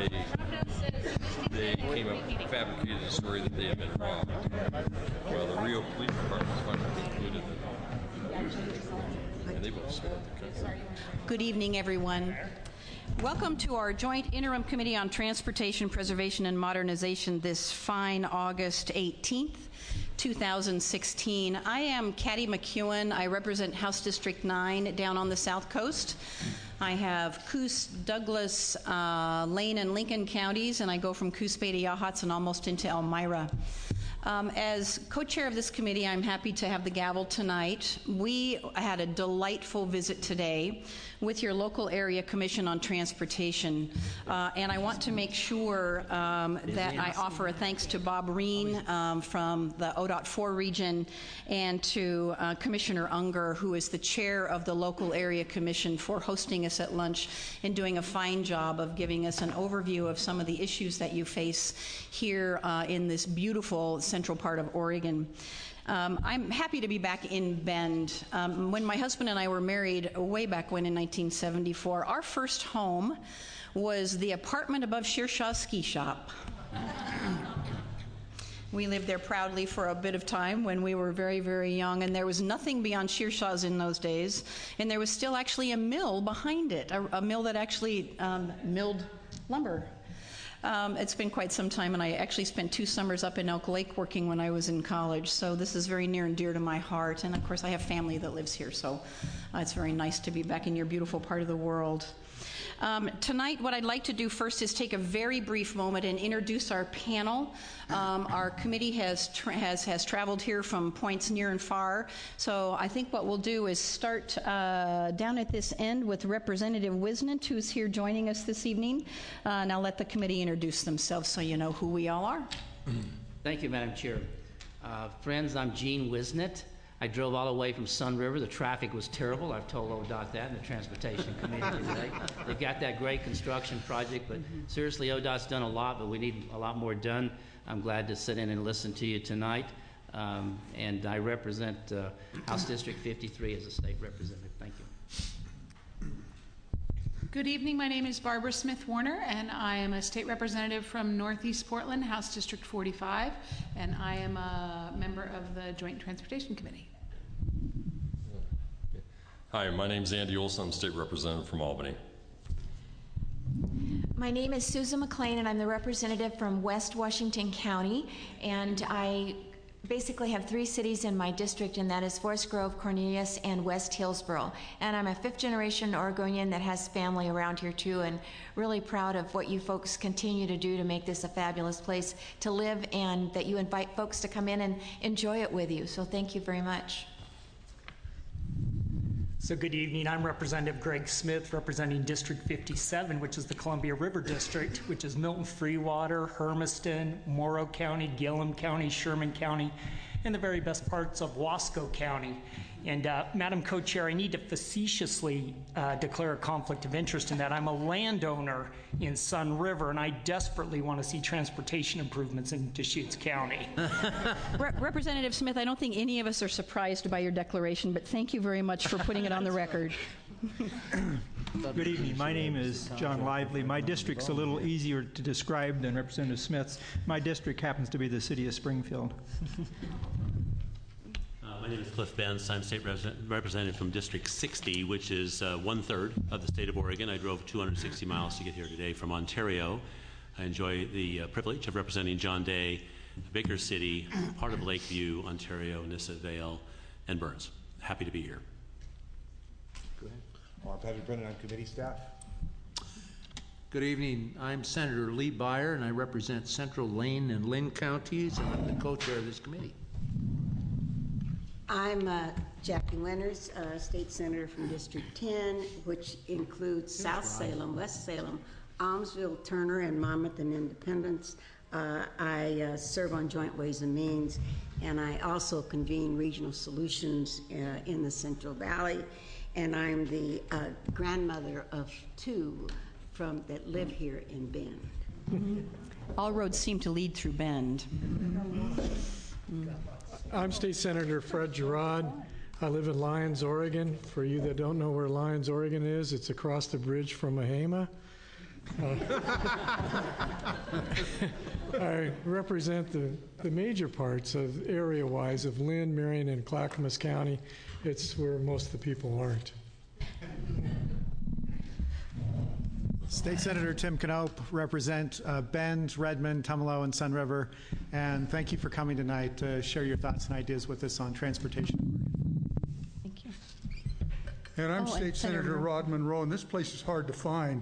they came up and fabricated a story that they had been robbed. Well, the Rio Police Department finally concluded that, and they both served the country. Good evening, everyone. Welcome to our Joint Interim Committee on Transportation, Preservation, and Modernization this fine August 18th, 2016. I am Katty McEwen. I represent House District 9 down on the South Coast. I have Coos, Douglas, Lane, and Lincoln counties, and I go from Coos Bay to Yachats and almost into Elmira. As co-chair of this committee, I'm happy to have the gavel tonight. We had a delightful visit today with your local area commission on transportation, and I want to make sure that I offer a thanks to Bob Reen from the ODOT 4 region and to Commissioner Unger, who is the chair of the local area commission, for hosting us at lunch and doing a fine job of giving us an overview of some of the issues that you face here in this beautiful central part of Oregon. I'm happy to be back in Bend. When my husband and I were married way back when in 1974, our first home was the apartment above Shearshaw Ski Shop. We lived there proudly for a bit of time when we were very, very young, and there was nothing beyond Shearshaw's in those days, and there was still actually a mill behind it, a mill that actually milled lumber. It's been quite some time, and I actually spent 2 summers up in Elk Lake working when I was in college, so this is very near and dear to my heart, and of course I have family that lives here, so it's very nice to be back in your beautiful part of the world. Tonight, what I'd like to do first is take a very brief moment and introduce our panel. Our committee has traveled here from points near and far, so I think what we'll do is start down at this end with Representative Wisnett, who's here joining us this evening, and I'll let the committee introduce themselves so you know who we all are. Thank you, Madam Chair. Friends, I'm Gene Wisnett. I drove all the way from Sun River. The traffic was terrible. I've told ODOT that in the Transportation Committee today. They've got that great construction project, but seriously, ODOT's done a lot, but we need a lot more done. I'm glad to sit in and listen to you tonight, and I represent House District 53 as a state representative. Thank you. Good evening. My name is Barbara Smith Warner, and I am a state representative from Northeast Portland, House District 45, and I am a member of the Joint Transportation Committee. Hi, my name is Andy Olson. I'm state representative from Albany. My name is Susan McLean, and I'm the representative from West Washington County, and I basically have 3 cities in my district, and that is Forest Grove, Cornelius, and West Hillsboro. And I'm a 5th-generation Oregonian that has family around here too, and really proud of what you folks continue to do to make this a fabulous place to live, and that you invite folks to come in and enjoy it with you. So thank you very much. So good evening. I'm Representative Greg Smith, representing District 57, which is the Columbia River District, which is Milton Freewater, Hermiston, Morrow County, Gillum County, Sherman County, and the very best parts of Wasco County. And Madam Co-Chair, I need to facetiously declare a conflict of interest in that I'm a landowner in Sun River, and I desperately want to see transportation improvements in Deschutes County. Representative Smith, I don't think any of us are surprised by your declaration, but thank you very much for putting it on the record. Good evening. My name is John Lively. My district's a little easier to describe than Representative Smith's. My district happens to be the city of Springfield. My name is Cliff Benz. I'm state representative from District 60, which is 1/3 of the state of Oregon. I drove 260 miles to get here today from Ontario. I enjoy the privilege of representing John Day, Baker City, part of Lakeview, Ontario, Nissa Vale, and Burns. Happy to be here. Go ahead. I'm Patrick Brennan. I'm committee staff. Good evening. I'm Senator Lee Byer, and I represent Central, Lane, and Lynn counties, and I'm the co-chair of this committee. I'm Jackie Winters, state senator from District 10, which includes South Salem, West Salem, Almsville, Turner, and Monmouth and Independence. I serve on Joint Ways and Means, and I also convene regional solutions in the Central Valley. And I'm the grandmother of 2 that live here in Bend. All roads seem to lead through Bend. I'm State Senator Fred Girod. I live in Lyons, Oregon. For you that don't know where Lyons, Oregon is, it's across the bridge from Mahama. I represent the major parts of area-wise of Lynn, Marion, and Clackamas County. It's where most of the people aren't. State Senator Tim Knoop, represent Bend, Redmond, Tumalo, and Sun River. And thank you for coming tonight to share your thoughts and ideas with us on transportation. Thank you. And I'm State Senator Rod Monroe, and this place is hard to find.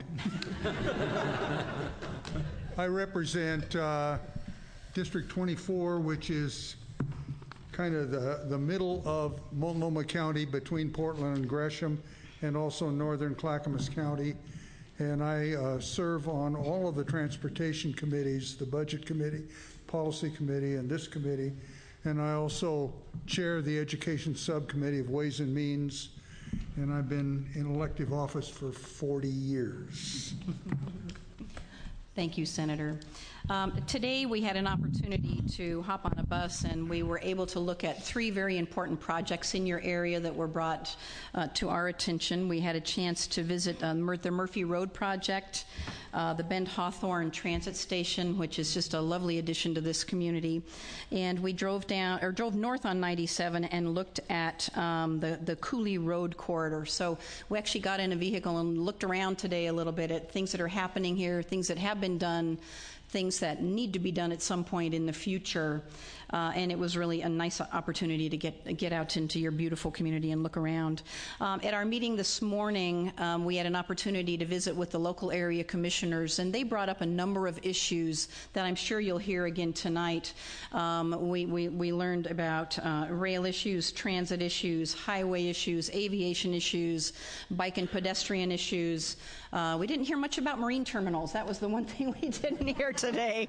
I represent District 24, which is kind of the middle of Multnomah County between Portland and Gresham, and also northern Clackamas County. And I serve on all of the transportation committees, the Budget Committee, Policy Committee, and this committee. And I also chair the Education Subcommittee of Ways and Means, and I've been in elective office for 40 years. Thank you, Senator. Today we had an opportunity to hop on a bus, and we were able to look at 3 very important projects in your area that were brought to our attention. We had a chance to visit the Murphy Road project, the Bend Hawthorne Transit Station, which is just a lovely addition to this community. And we drove north on 97 and looked at the Cooley Road corridor. So we actually got in a vehicle and looked around today a little bit at things that are happening here, things that have been done, things that need to be done at some point in the future. And it was really a nice opportunity to get out into your beautiful community and look around. At our meeting this morning, we had an opportunity to visit with the local area commissioners, and they brought up a number of issues that I'm sure you'll hear again tonight. We learned about rail issues, transit issues, highway issues, aviation issues, bike and pedestrian issues. We didn't hear much about marine terminals. That was the one thing we didn't hear today.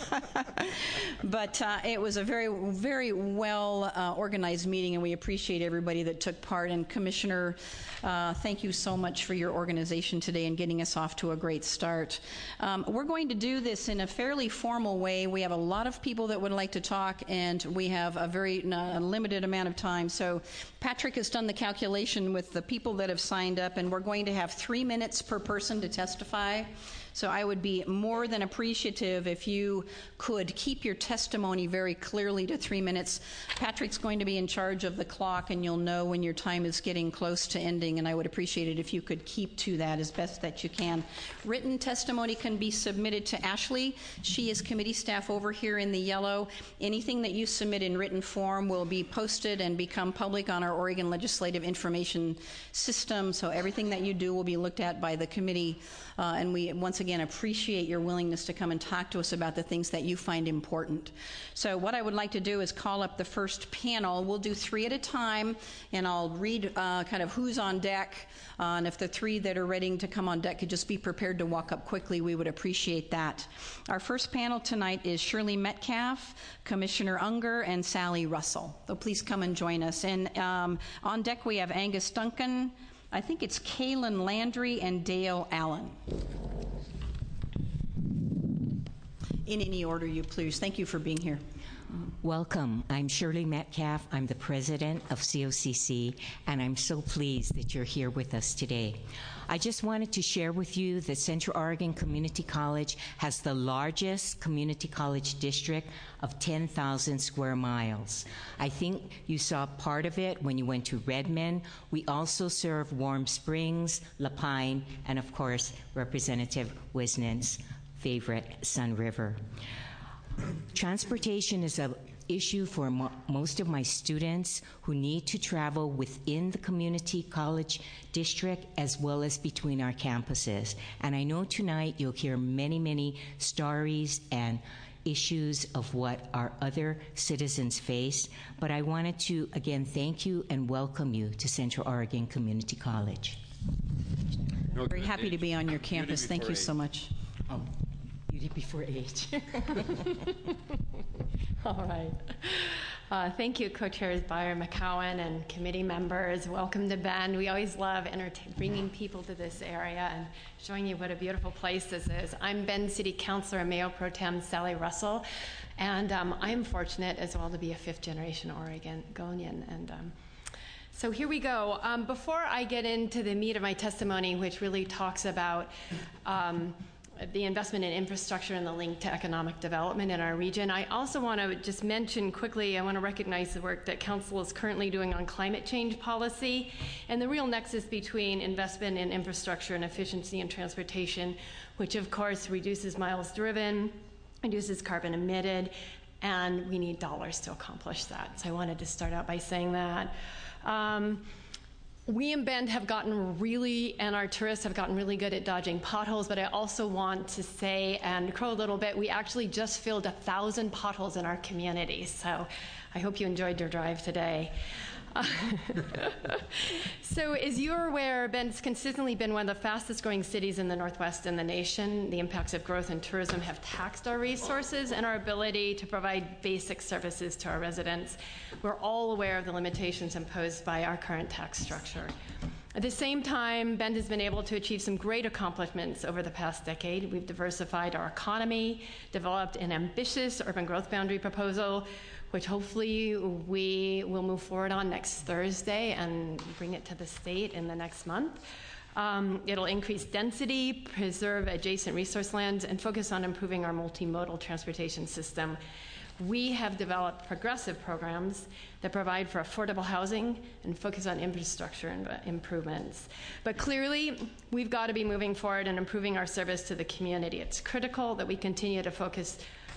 But it was a very, very well organized meeting, and we appreciate everybody that took part. And Commissioner, thank you so much for your organization today and getting us off to a great start. We're going to do this in a fairly formal way. We have a lot of people that would like to talk, and we have a very limited amount of time. So Patrick has done the calculation with the people that have signed up, and we're going to have 3 minutes per person to testify. So I would be more than appreciative if you could keep your testimony very clearly to 3 minutes. Patrick's going to be in charge of the clock, and you'll know when your time is getting close to ending, and I would appreciate it if you could keep to that as best that you can. Written testimony can be submitted to Ashley. She is committee staff over here in the yellow. Anything that you submit in written form will be posted and become public on our Oregon Legislative Information System, so everything that you do will be looked at by the committee. And we, once again, appreciate your willingness to come and talk to us about the things that you find important. So what I would like to do is call up the first panel. We'll do 3 at a time, and I'll read kind of who's on deck. And if the 3 that are ready to come on deck could just be prepared to walk up quickly, we would appreciate that. Our first panel tonight is Shirley Metcalf, Commissioner Unger, and Sally Russell. So please come and join us. And on deck we have Angus Duncan, I think it's Kaylin Landry, and Dale Allen. In any order you please. Thank you for being here. Welcome. I'm Shirley Metcalf. I'm the president of COCC, and I'm so pleased that you're here with us today. I just wanted to share with you that Central Oregon Community College has the largest community college district of 10,000 square miles. I think you saw part of it when you went to Redmond. We also serve Warm Springs, La Pine, and of course, Representative Wisnit's favorite, Sun River. Transportation is an issue for most of my students who need to travel within the community college district as well as between our campuses. And I know tonight you'll hear many, many stories and issues of what our other citizens face, but I wanted to again thank you and welcome you to Central Oregon Community College. Very happy to be on your campus. Thank you so much. Beauty before age. All right. Thank you, Co-Chairs Byer, McCowan, and committee members. Welcome to Bend. We always love bringing people to this area and showing you what a beautiful place this is. I'm Bend City Councilor and Mayor Pro Tem Sally Russell, and I'm fortunate as well to be a fifth-generation Oregonian. And so here we go. Before I get into the meat of my testimony, which really talks about the investment in infrastructure and the link to economic development in our region. I also want to just mention quickly, I want to recognize the work that Council is currently doing on climate change policy and the real nexus between investment in infrastructure and efficiency in transportation, which of course reduces miles driven, reduces carbon emitted, and we need dollars to accomplish that. So I wanted to start out by saying that. We in Bend have gotten really, and our tourists have gotten really good at dodging potholes, but I also want to say and crow a little bit, we actually just filled 1,000 potholes in our community. So I hope you enjoyed your drive today. So as you're aware, Bend's consistently been one of the fastest growing cities in the Northwest in the nation. The impacts of growth and tourism have taxed our resources and our ability to provide basic services to our residents. We're all aware of the limitations imposed by our current tax structure. At the same time, Bend has been able to achieve some great accomplishments over the past decade. We've diversified our economy, developed an ambitious urban growth boundary proposal, which hopefully we will move forward on next Thursday and bring it to the state in the next month. It'll increase density, preserve adjacent resource lands, and focus on improving our multimodal transportation system. We have developed progressive programs that provide for affordable housing and focus on infrastructure improvements. But clearly, we've got to be moving forward and improving our service to the community. It's critical that we continue to focus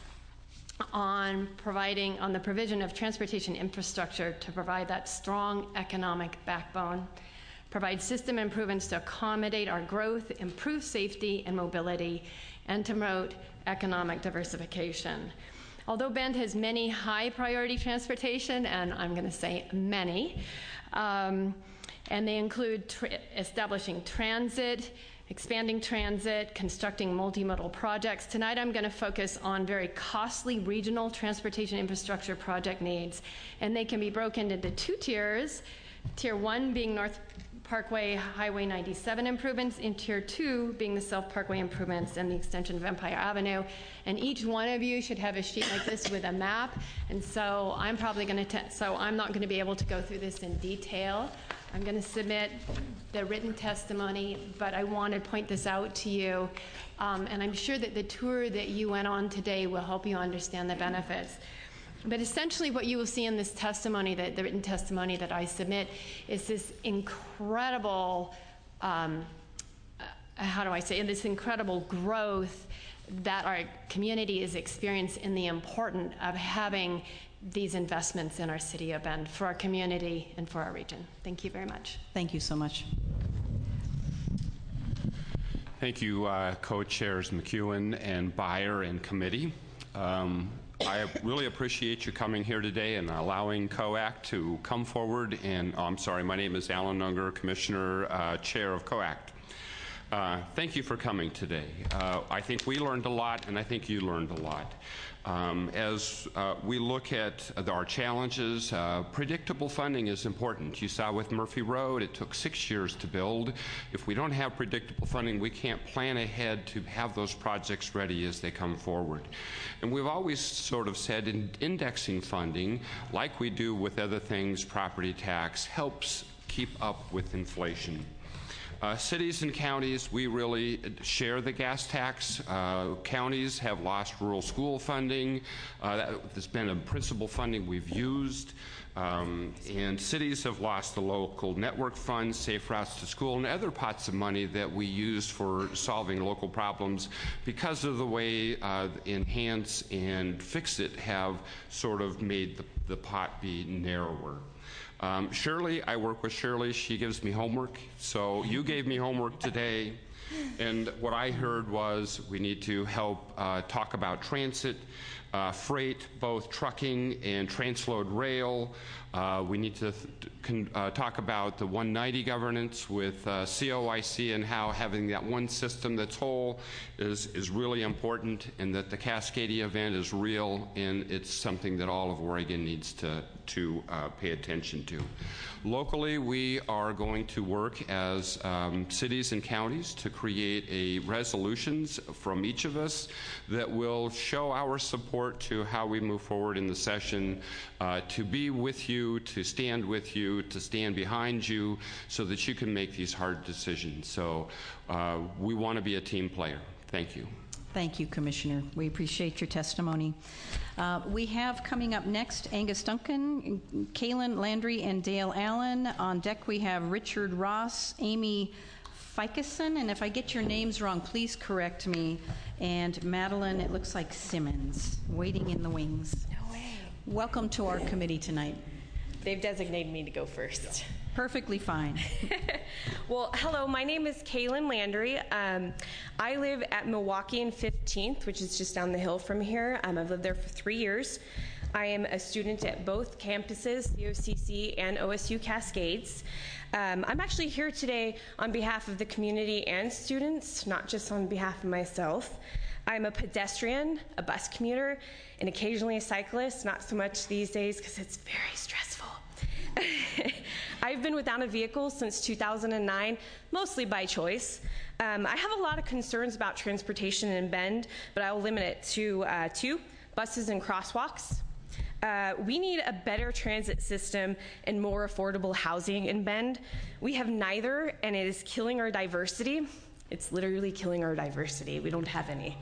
on the provision of transportation infrastructure to provide that strong economic backbone, provide system improvements to accommodate our growth, improve safety and mobility, and to promote economic diversification. Although Bend has many high priority transportation, and I'm going to say many, and they include establishing transit, expanding transit, constructing multimodal projects. Tonight I'm going to focus on very costly regional transportation infrastructure project needs, and they can be broken into two tiers. Tier 1 being North Parkway Highway 97 improvements, and Tier 2 being the South Parkway improvements and the extension of Empire Avenue. And each one of you should have a sheet like this with a map, and so I'm probably going to, so I'm not going to be able to go through this in detail. I'm going to submit the written testimony, but I want to point this out to you, and I'm sure that the tour that you went on today will help you understand the benefits. But essentially what you will see in this testimony, the written testimony that I submit, is this incredible, this incredible growth that our community is experiencing in the importance of having these investments in our city of Bend for our community and for our region. Thank you very much. Thank you so much. Thank you, co-chairs McEwen and Byer and committee. I really appreciate you coming here today and allowing COACT to come forward. And my name is Alan Unger, Commissioner, Chair of COACT. Thank you for coming today. I think we learned a lot, and I think you learned a lot. As we look at our challenges, predictable funding is important. You saw with Murphy Road, it took 6 years to build. If we don't have predictable funding, we can't plan ahead to have those projects ready as they come forward. And we've always sort of said indexing funding, like we do with other things, property tax, helps keep up with inflation. Cities and counties, we really share the gas tax. Counties have lost rural school funding. That's been a principal funding we've used. And cities have lost the local network funds, safe routes to school, and other pots of money that we use for solving local problems because of the way Enhance and Fix-It have sort of made the pot be narrower. Shirley, I work with Shirley. She gives me homework. So you gave me homework today. And what I heard was we need to help talk about transit, freight, both trucking and transload rail. We need to talk about the 190 governance with COIC and how having that one system that's whole is really important, and that the Cascadia event is real and it's something that all of Oregon needs to pay attention to. Locally, we are going to work as cities and counties to create resolutions from each of us that will show our support to how we move forward in the session, to be with you, to stand with you, to stand behind you so that you can make these hard decisions. So we want to be a team player. Thank you. Thank you, Commissioner. We appreciate your testimony. We have coming up next Angus Duncan, Kaylin Landry, and Dale Allen. On deck we have Richard Ross, Amy Ficusson, and if I get your names wrong, please correct me, and Madeline, it looks like Simmons, waiting in the wings. No way. Welcome to our committee tonight. They've designated me to go first. Perfectly fine. Well, hello, my name is Kaylin Landry. I live at Milwaukee and 15th, which is just down the hill from here. I've lived there for 3 years. I am a student at both campuses, COCC and OSU Cascades. I'm actually here today on behalf of the community and students, not just on behalf of myself. I'm a pedestrian, a bus commuter, and occasionally a cyclist, not so much these days because it's very stressful. I've been without a vehicle since 2009, mostly by choice. I have a lot of concerns about transportation in Bend, but I will limit it to 2, buses and crosswalks. We need a better transit system and more affordable housing in Bend. We have neither, and it is killing our diversity. It's literally killing our diversity. We don't have any.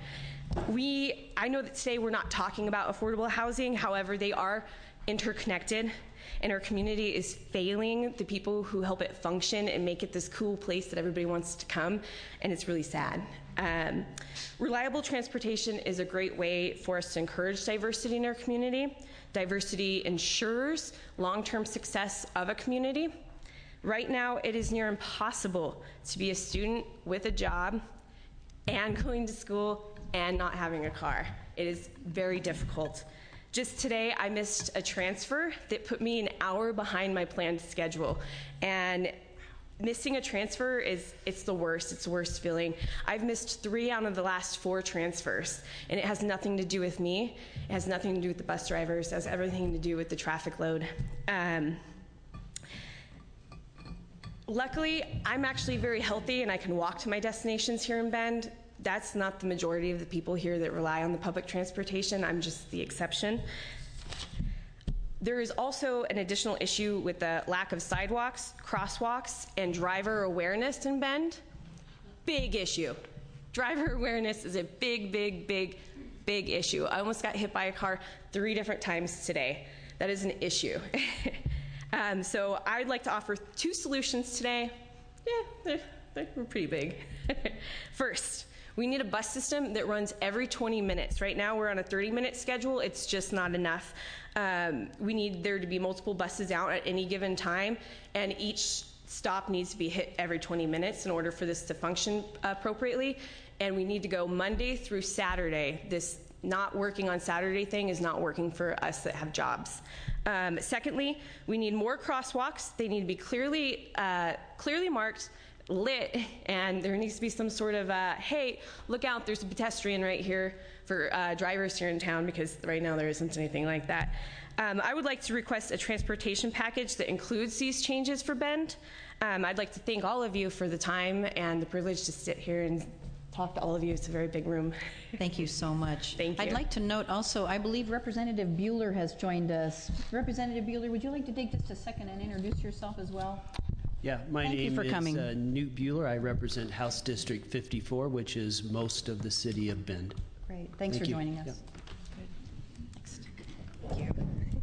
I know that today we're not talking about affordable housing, however, they are interconnected, and our community is failing the people who help it function and make it this cool place that everybody wants to come, and it's really sad. Reliable transportation is a great way for us to encourage diversity in our community. Diversity ensures long-term success of a community. Right now, it is near impossible to be a student with a job and going to school and not having a car. It is very difficult. Just today, I missed a transfer that put me an hour behind my planned schedule. And missing a transfer it's the worst. It's the worst feeling. I've missed 3 out of the last 4 transfers, and it has nothing to do with me. It has nothing to do with the bus drivers. It has everything to do with the traffic load. Luckily, I'm actually very healthy, and I can walk to my destinations here in Bend. That's not the majority of the people here that rely on the public transportation. I'm just the exception. There is also an additional issue with the lack of sidewalks, crosswalks, and driver awareness in Bend. Big issue. Driver awareness is a big, big, big, big issue. I almost got hit by a car 3 different times today. That is an issue. So I'd like to offer 2 solutions today. Yeah, they're pretty big. First, we need a bus system that runs every 20 minutes. Right now, we're on a 30-minute schedule. It's just not enough. We need there to be multiple buses out at any given time, and each stop needs to be hit every 20 minutes in order for this to function appropriately. And we need to go Monday through Saturday. This not working on Saturday thing is not working for us that have jobs. Secondly, we need more crosswalks. They need to be clearly marked, lit, and there needs to be some sort of, hey, look out, there's a pedestrian right here for drivers here in town, because right now there isn't anything like that. I would like to request a transportation package that includes these changes for Bend. I'd like to thank all of you for the time and the privilege to sit here and talk to all of you. It's a very big room. Thank you so much. Thank you. I'd like to note also, I believe Representative Bueller has joined us. Representative Bueller, would you like to take just a second and introduce yourself as well? Yeah, my Thank you name for is coming. Newt Bueller. I represent House District 54, which is most of the city of Bend. Great. Thanks for Thank you. joining us. Yep. Thank you.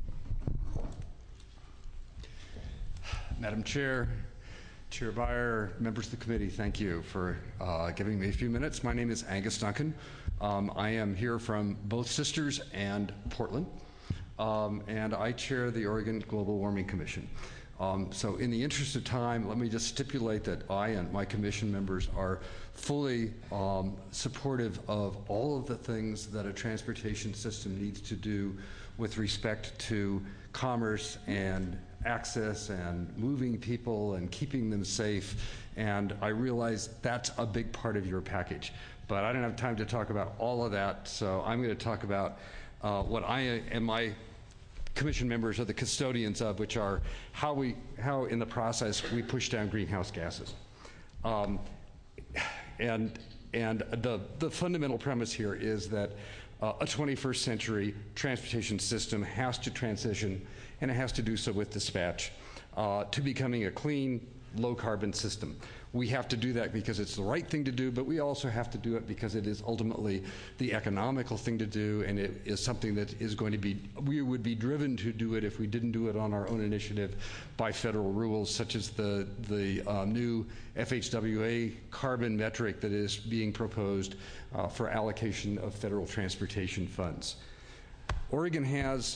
Madam Chair, Chair Beyer, members of the committee, thank you for giving me a few minutes. My name is Angus Duncan. I am here from both Sisters and Portland, and I chair the Oregon Global Warming Commission. So in the interest of time, let me just stipulate that I and my commission members are fully supportive of all of the things that a transportation system needs to do with respect to commerce and access and moving people and keeping them safe. And I realize that's a big part of your package. But I don't have time to talk about all of that, so I'm going to talk about what I and my commission members are the custodians of, which are how in the process we push down greenhouse gases. And the fundamental premise here is that a 21st century transportation system has to transition, and it has to do so with dispatch, to becoming a clean, low-carbon system. We have to do that because it's the right thing to do, but we also have to do it because it is ultimately the economical thing to do, and it is something that is going to be, we would be driven to do it if we didn't do it on our own initiative by federal rules, such as the new FHWA carbon metric that is being proposed for allocation of federal transportation funds. Oregon has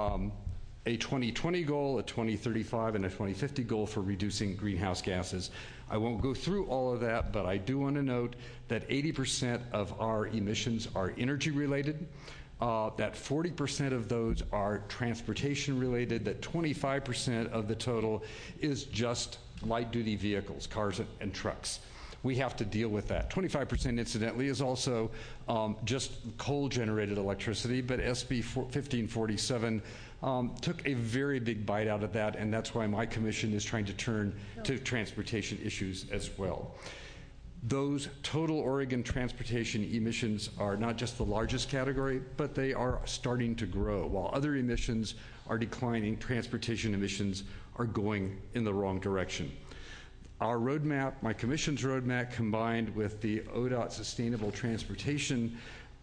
a 2020 goal, a 2035, and a 2050 goal for reducing greenhouse gases. I won't go through all of that, but I do want to note that 80% of our emissions are energy related, that 40% of those are transportation related, that 25% of the total is just light duty vehicles, cars and trucks. We have to deal with that. 25%, incidentally, is also just coal-generated electricity, but SB 1547 took a very big bite out of that, and that's why my commission is trying to turn to transportation issues as well. Those total Oregon transportation emissions are not just the largest category, but they are starting to grow. While other emissions are declining, transportation emissions are going in the wrong direction. Our roadmap, my commission's roadmap, combined with the ODOT Sustainable Transportation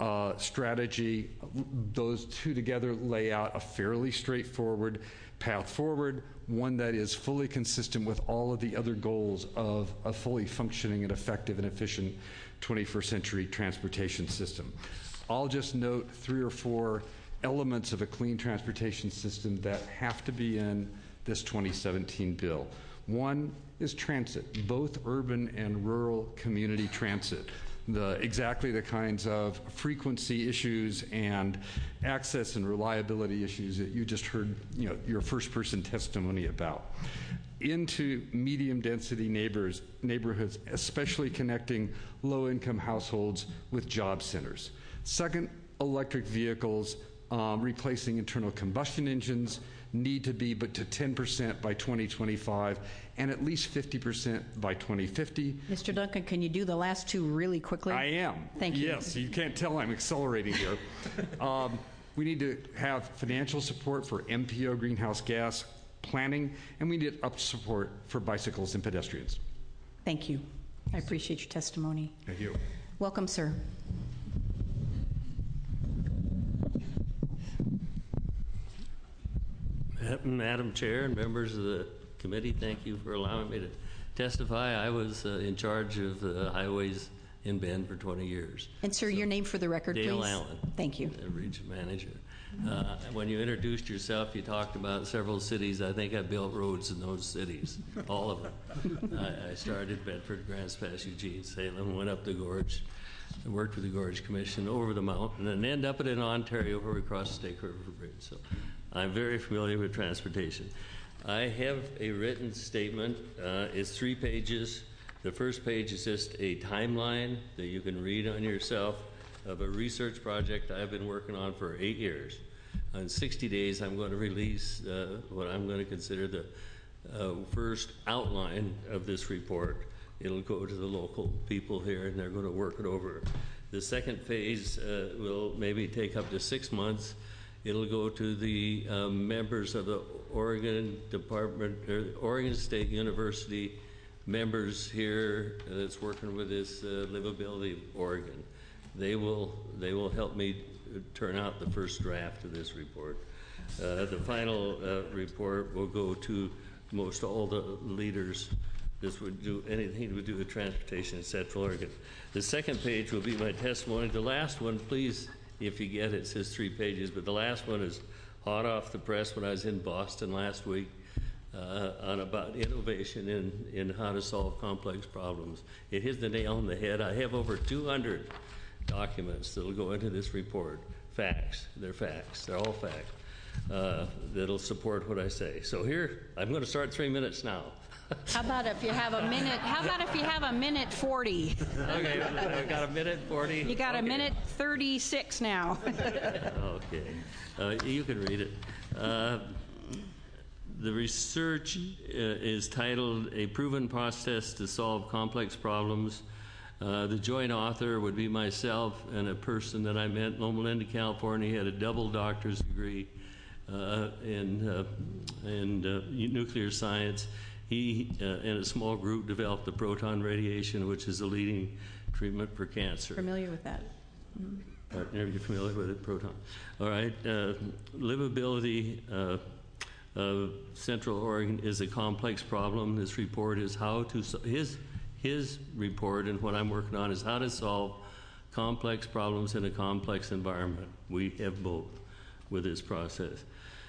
strategy, those two together lay out a fairly straightforward path forward, one that is fully consistent with all of the other goals of a fully functioning and effective and efficient 21st century transportation system. I'll just note 3 or 4 elements of a clean transportation system that have to be in this 2017 bill. One is transit, both urban and rural community transit. Exactly the kinds of frequency issues and access and reliability issues that you just heard, your first-person testimony about. Into medium-density neighborhoods, especially connecting low-income households with job centers. Second, electric vehicles replacing internal combustion engines need to be but to 10% by 2025 and at least 50% by 2050. Mr. Duncan, can you do the last 2 really quickly? I am. Thank you. Yes, you can't tell I'm accelerating here. We need to have financial support for MPO greenhouse gas planning, and we need up support for bicycles and pedestrians. Thank you. I appreciate your testimony. Thank you. Welcome, sir. Madam Chair and members of the committee, thank you for allowing me to testify. I was in charge of the highways in Bend for 20 years. And sir, your name for the record, Dale please. Allen. Thank you. Region manager. When you introduced yourself, you talked about several cities. I think I built roads in those cities, all of them. I started Bedford, Grants Pass, Eugene, Salem, went up the gorge, worked with the Gorge Commission over the mountain, and ended up in Ontario where we crossed the Snake River Bridge. So I'm very familiar with transportation. I have a written statement. It's 3 pages. The first page is just a timeline that you can read on yourself of a research project I've been working on for 8 years. In 60 days, I'm going to release what I'm going to consider the first outline of this report. It'll go to the local people here, and they're going to work it over. The second phase will maybe take up to 6 months. It'll go to the members of the Oregon Department, or Oregon State University members here that's working with this Livability of Oregon. They will help me turn out the first draft of this report. The final report will go to most all the leaders. This would do anything to do with transportation in Central Oregon. The second page will be my testimony. The last one, please, if you get it, it says 3 pages, but the last one is hot off the press when I was in Boston last week on about innovation in how to solve complex problems. It hits the nail on the head. I have over 200 documents that will go into this report. Facts. They're facts. They're all facts. That'll support what I say. So here, I'm going to start 3 minutes now. How about if you have a minute? How about if you have a minute 40? Okay, I've got a minute 40. You got a minute 36 now. Okay, you can read it. The research is titled "A Proven Process to Solve Complex Problems." The joint author would be myself and a person that I met in Loma Linda, California. He had a double doctor's degree in nuclear science. He and a small group developed the proton radiation, which is the leading treatment for cancer. Familiar with that? Are you familiar with it, proton? All right. Livability of Central Oregon is a complex problem. This report is how to his report, and what I'm working on is how to solve complex problems in a complex environment. We have both with this process.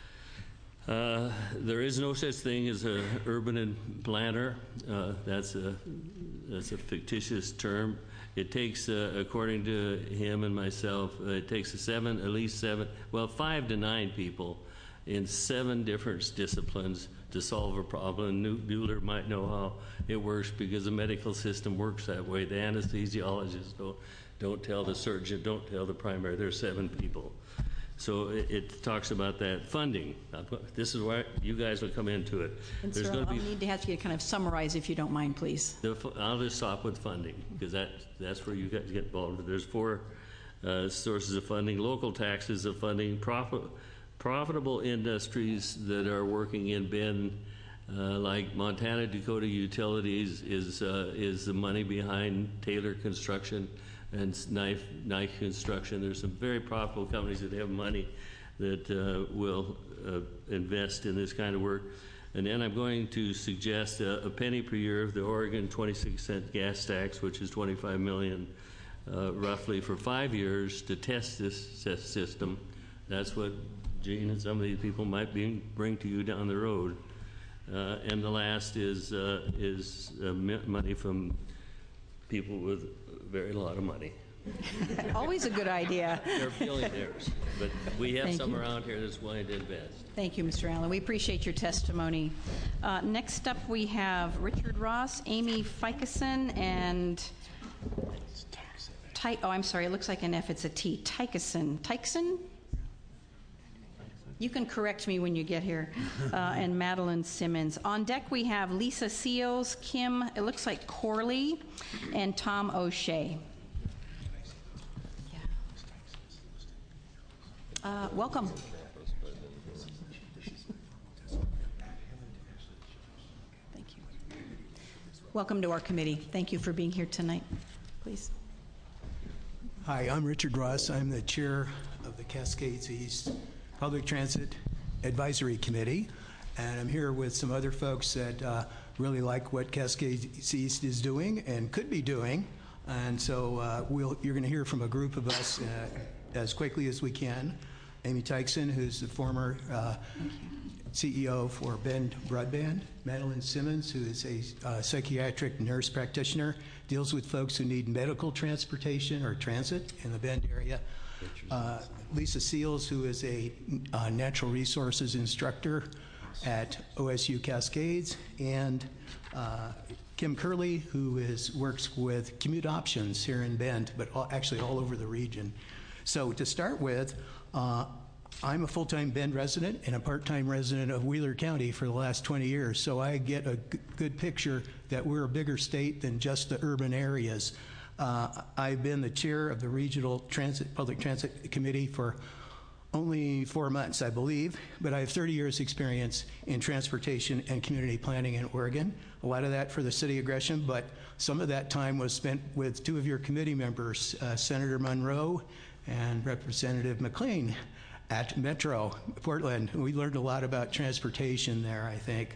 There is no such thing as an urban planner. That's a fictitious term. It takes, according to him and myself, it takes at least 5 to 9 people in 7 different disciplines to solve a problem. Bueller might know how it works because the medical system works that way. The anesthesiologists don't tell the surgeon, don't tell the primary. There are 7 people. So it talks about that funding. This is where you guys will come into it. And sir, I'll need to have you kind of summarize, if you don't mind, please. I'll just stop with funding, because that's where you guys get involved. There's 4 sources of funding: local taxes of funding, profitable industries that are working in Bend, like Montana Dakota Utilities is the money behind Taylor Construction and knife construction. There's some very profitable companies that have money that will invest in this kind of work. And then I'm going to suggest a penny per year of the Oregon 26-cent gas tax, which is $25 million roughly for 5 years to test this system. That's what Gene and some of these people might bring to you down the road. And the last is money from people with a very lot of money. Always a good idea. They're billionaires, but we have some around here that's willing to invest. Thank you, Mr. Allen. We appreciate your testimony. Next up, we have Richard Ross, Amy Fikison, and I'm sorry, it looks like an F. It's a T. Tykson? You can correct me when you get here. And Madeline Simmons. On deck, we have Lisa Seals, Kim, it looks like Corley, and Tom O'Shea. Welcome. Thank you. Welcome to our committee. Thank you for being here tonight. Please. Hi, I'm Richard Ross. I'm the chair of the Cascades East Public Transit Advisory Committee, and I'm here with some other folks that really like what Cascades East is doing and could be doing. And so you're going to hear from a group of us as quickly as we can. Amy Tykson, who's the former CEO for Bend Broadband. Madeline Simmons, who is a psychiatric nurse practitioner, deals with folks who need medical transportation or transit in the Bend area. Lisa Seals, who is a natural resources instructor at OSU Cascades, and Kim Curley, who works with commute options here in Bend, but actually all over the region. So to start with, I'm a full-time Bend resident and a part-time resident of Wheeler County for the last 20 years, so I get a good picture that we're a bigger state than just the urban areas. I've been the chair of the Regional Public Transit Committee for only 4 months, I believe, but I have 30 years experience in transportation and community planning in Oregon. A lot of that for the city of Gresham, but some of that time was spent with 2 of your committee members, Senator Monroe and Representative McLean at Metro Portland. We learned a lot about transportation there, I think.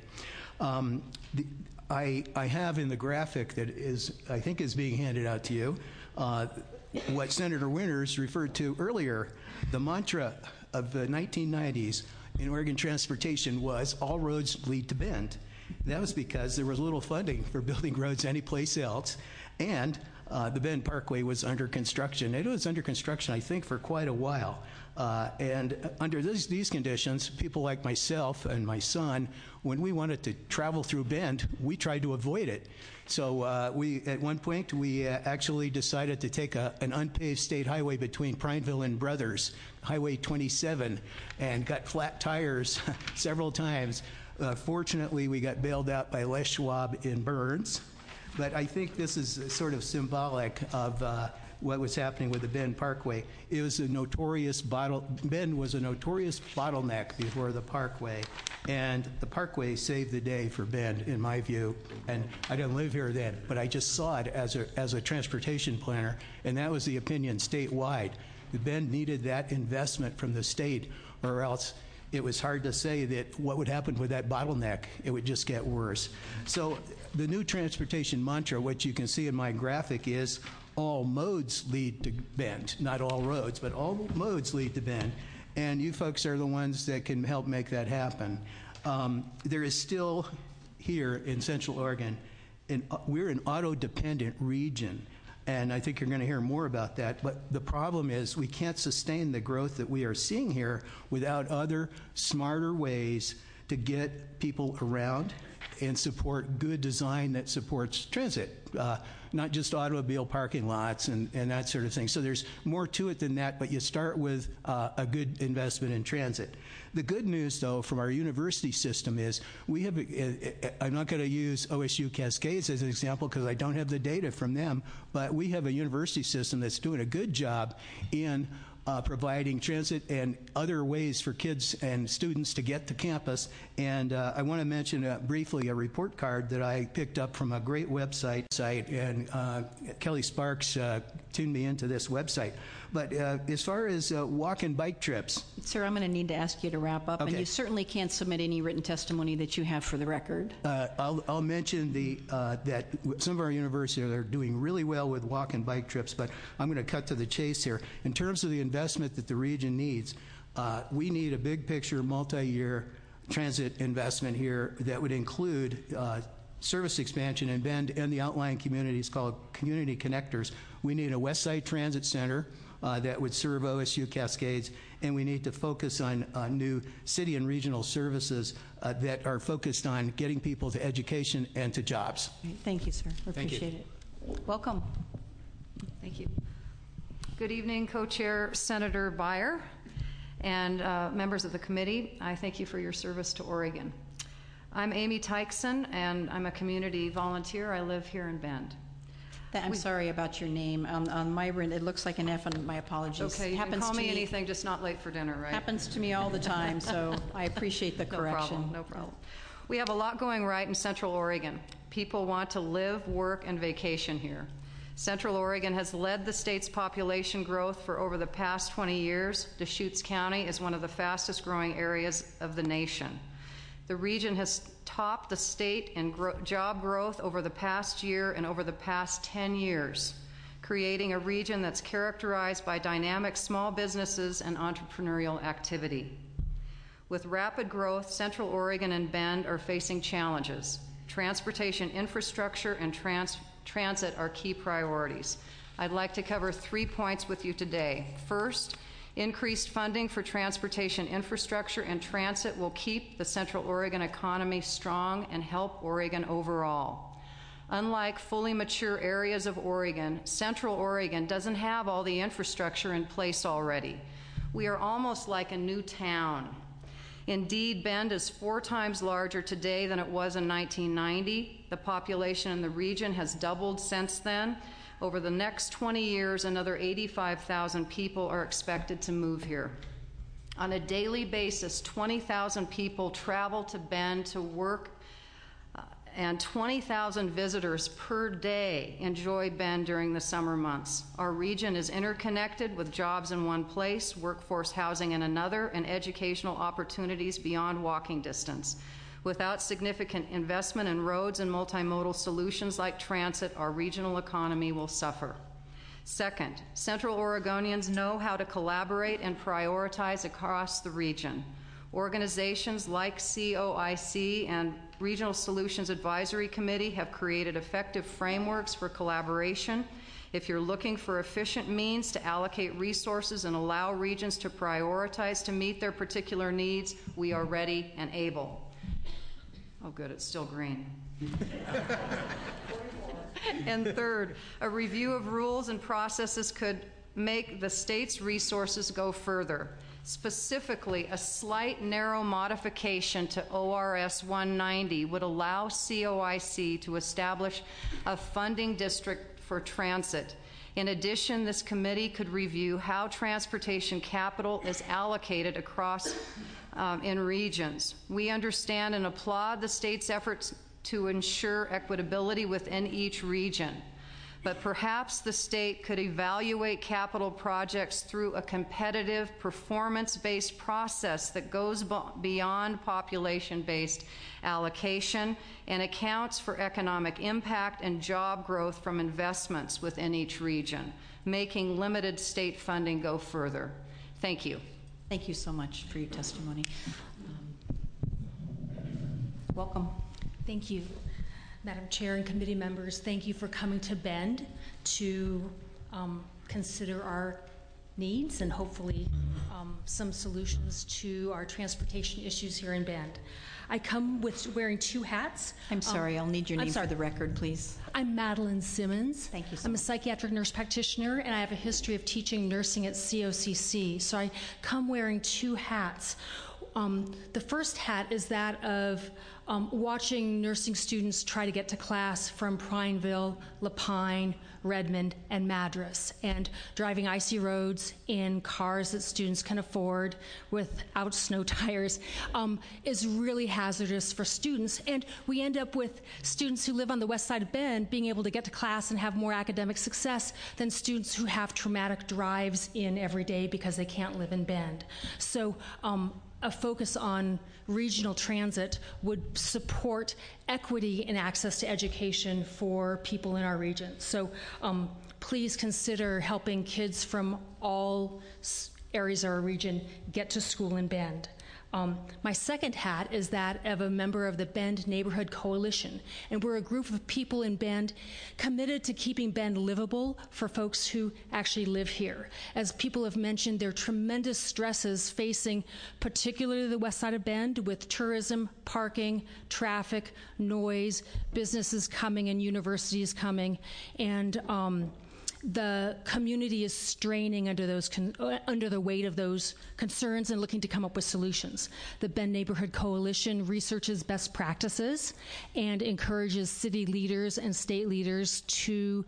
I have in the graphic that I think is being handed out to you what Senator Winters referred to earlier. The mantra of the 1990s in Oregon transportation was all roads lead to Bend. That was because there was little funding for building roads anyplace else, and the Bend Parkway was under construction. It was under construction, I think, for quite a while. And under these conditions, people like myself and my son, when we wanted to travel through Bend, we tried to avoid it. So at one point, we actually decided to take an unpaved state highway between Prineville and Brothers, Highway 27, and got flat tires several times. Fortunately, we got bailed out by Les Schwab in Burns. But I think this is sort of symbolic of what was happening with the Bend Parkway. It was a notorious Bend was a notorious bottleneck before the Parkway, and the Parkway saved the day for Bend, in my view. And I didn't live here then, but I just saw it as a transportation planner, and that was the opinion statewide. Bend needed that investment from the state, or else it was hard to say that what would happen with that bottleneck. It would just get worse. So the new transportation mantra, what you can see in my graphic, is all modes lead to Bend. Not all roads, but all modes lead to Bend. And you folks are the ones that can help make that happen. There is still here in Central Oregon, we're an auto-dependent region. And I think you're going to hear more about that. But the problem is we can't sustain the growth that we are seeing here without other smarter ways to get people around and support good design that supports transit, not just automobile parking lots and that sort of thing. So there's more to it than that, but you start with a good investment in transit. The good news, though, from our university system is we have, I'm not going to use OSU Cascades as an example because I don't have the data from them, but we have a university system that's doing a good job in providing transit and other ways for kids and students to get to campus. And I want to mention briefly a report card that I picked up from a great website, and Kelly Sparks tuned me into this website. But as far as walk and bike trips. Sir, I'm going to need to ask you to wrap up, and you certainly can't submit any written testimony that you have for the record. I'll mention that some of our universities are doing really well with walk and bike trips, but I'm going to cut to the chase here. In terms of the investment that the region needs, we need a big picture, multi-year transit investment here that would include service expansion in Bend and the outlying communities called community connectors. We need a West Side Transit Center that would serve OSU Cascades, and we need to focus on new city and regional services that are focused on getting people to education and to jobs. Thank you, sir. I appreciate it. Welcome. Thank you. Good evening, Co-Chair Senator Beyer and members of the committee. I thank you for your service to Oregon. I'm Amy Tykeson, and I'm a community volunteer. I live here in Bend. I'm sorry about your name. On my end, it looks like an F, and my apologies. Okay, you can call me anything, just not late for dinner, right? Happens to me all the time, so I appreciate the correction. No problem. We have a lot going right in Central Oregon. People want to live, work, and vacation here. Central Oregon has led the state's population growth for over the past 20 years. Deschutes County is one of the fastest growing areas of the nation. The region has topped the state in job growth over the past year and over the past 10 years, creating a region that's characterized by dynamic small businesses and entrepreneurial activity. With rapid growth, Central Oregon and Bend are facing challenges. Transportation infrastructure and transit are key priorities. I'd like to cover 3 points with you today. First, increased funding for transportation infrastructure and transit will keep the Central Oregon economy strong and help Oregon overall. Unlike fully mature areas of Oregon, Central Oregon doesn't have all the infrastructure in place already. We are almost like a new town. Indeed, Bend is 4 times larger today than it was in 1990. The population in the region has doubled since then. Over the next 20 years, another 85,000 people are expected to move here. On a daily basis, 20,000 people travel to Bend to work, and 20,000 visitors per day enjoy Bend during the summer months. Our region is interconnected with jobs in one place, workforce housing in another, and educational opportunities beyond walking distance. Without significant investment in roads and multimodal solutions like transit, our regional economy will suffer. Second, Central Oregonians know how to collaborate and prioritize across the region. Organizations like COIC and Regional Solutions Advisory Committee have created effective frameworks for collaboration. If you're looking for efficient means to allocate resources and allow regions to prioritize to meet their particular needs, we are ready and able. Oh, good, it's still green. And third, a review of rules and processes could make the state's resources go further. Specifically, a slight narrow modification to ORS 190 would allow COIC to establish a funding district for transit In addition, this committee could review how transportation capital is allocated across in regions. We understand and applaud the state's efforts to ensure equitability within each region. But perhaps the state could evaluate capital projects through a competitive, performance-based process that goes beyond population-based allocation and accounts for economic impact and job growth from investments within each region, making limited state funding go further. Thank you. Thank you so much for your testimony. Welcome. Thank you. Madam Chair and committee members, thank you for coming to Bend to consider our needs and hopefully some solutions to our transportation issues here in Bend. I come wearing two hats. I'm sorry, I'll need your name for the record, please. I'm Madeline Simmons. Thank you so I'm a much. psychiatric nurse practitioner, and I have a history of teaching nursing at COCC, so I come wearing two hats. The first hat is that of watching nursing students try to get to class from Prineville, Lapine, Redmond, and Madras, and driving icy roads in cars that students can afford without snow tires is really hazardous for students. And we end up with students who live on the west side of Bend being able to get to class and have more academic success than students who have traumatic drives in every day because they can't live in Bend. So a focus on regional transit would support equity and access to education for people in our region. So please consider helping kids from all areas of our region get to school in Bend. My second hat is that of a member of the Bend Neighborhood Coalition, and we're a group of people in Bend committed to keeping Bend livable for folks who actually live here. As people have mentioned, there are tremendous stresses facing particularly the west side of Bend with tourism, parking, traffic, noise, businesses coming and universities coming, and the community is straining under the weight of those concerns and looking to come up with solutions. The Bend Neighborhood Coalition researches best practices and encourages city leaders and state leaders to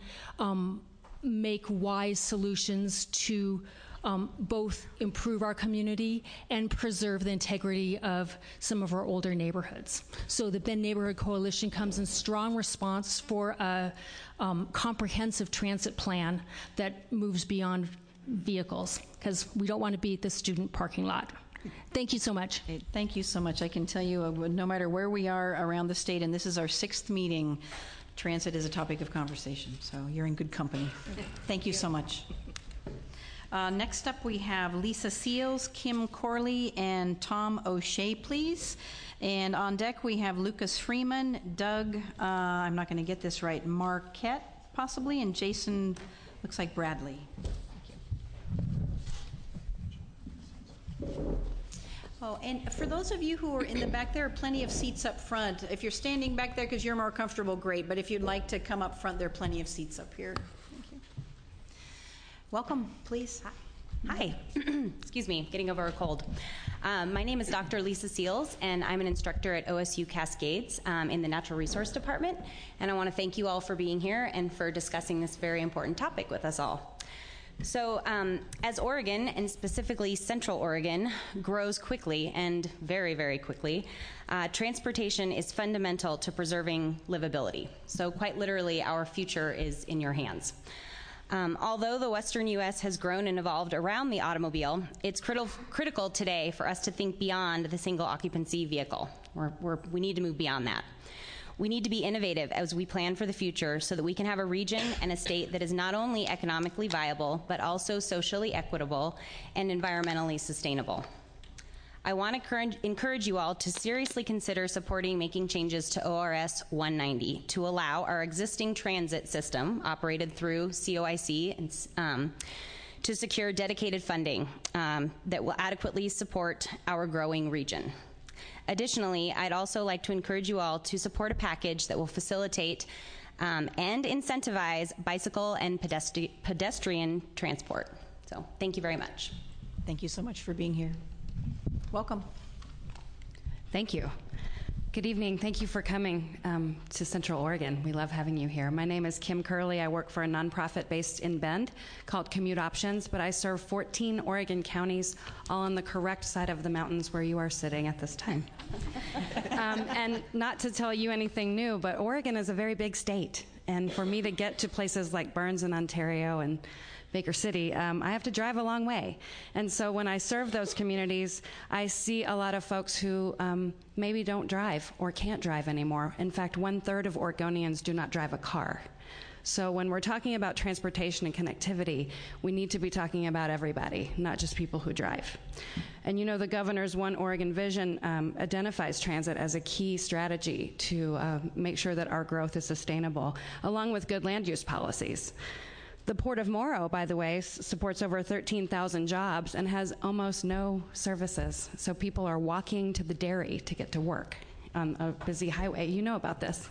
make wise solutions to both improve our community and preserve the integrity of some of our older neighborhoods. So the Bend Neighborhood Coalition comes in strong response for a comprehensive transit plan that moves beyond vehicles, because we don't want to be at the student parking lot. Thank you so much. Thank you so much. I can tell you, no matter where we are around the state, and this is our 6th meeting, transit is a topic of conversation, so you're in good company. Thank you so much. Next up, we have Lisa Seals, Kim Corley, and Tom O'Shea, please. And on deck, we have Lucas Freeman, Doug, I'm not going to get this right, Marquette, possibly, and Jason, looks like Bradley. Oh, and for those of you who are in the back, there are plenty of seats up front. If you're standing back there because you're more comfortable, great. But if you'd like to come up front, there are plenty of seats up here. Thank you. Welcome, please. Hi. Excuse me, getting over a cold. My name is Dr. Lisa Seals, and I'm an instructor at OSU Cascades in the Natural Resource Department. And I want to thank you all for being here and for discussing this very important topic with us all. So as Oregon, and specifically Central Oregon, grows quickly and very, very quickly, transportation is fundamental to preserving livability. So quite literally, our future is in your hands. Although the Western U.S. has grown and evolved around the automobile, it's critical today for us to think beyond the single occupancy vehicle. We need to move beyond that. We need to be innovative as we plan for the future so that we can have a region and a state that is not only economically viable, but also socially equitable and environmentally sustainable. I want to encourage you all to seriously consider supporting making changes to ORS 190 to allow our existing transit system, operated through COIC, to secure dedicated funding that will adequately support our growing region. Additionally, I'd also like to encourage you all to support a package that will facilitate and incentivize bicycle and pedestrian transport. So thank you very much. Thank you so much for being here. Welcome. Thank you. Good evening. Thank you for coming to Central Oregon. We love having you here. My name is Kim Curley. I work for a nonprofit based in Bend called Commute Options, but I serve 14 Oregon counties, all on the correct side of the mountains where you are sitting at this time. And not to tell you anything new, but Oregon is a very big state. And for me to get to places like Burns in Ontario and Baker City, I have to drive a long way. And so when I serve those communities, I see a lot of folks who maybe don't drive or can't drive anymore. In fact, 1/3 of Oregonians do not drive a car. So when we're talking about transportation and connectivity, we need to be talking about everybody, not just people who drive. And you know, the governor's One Oregon Vision identifies transit as a key strategy to make sure that our growth is sustainable, along with good land use policies. The Port of Morrow, by the way, supports over 13,000 jobs and has almost no services. So people are walking to the dairy to get to work on a busy highway. You know about this.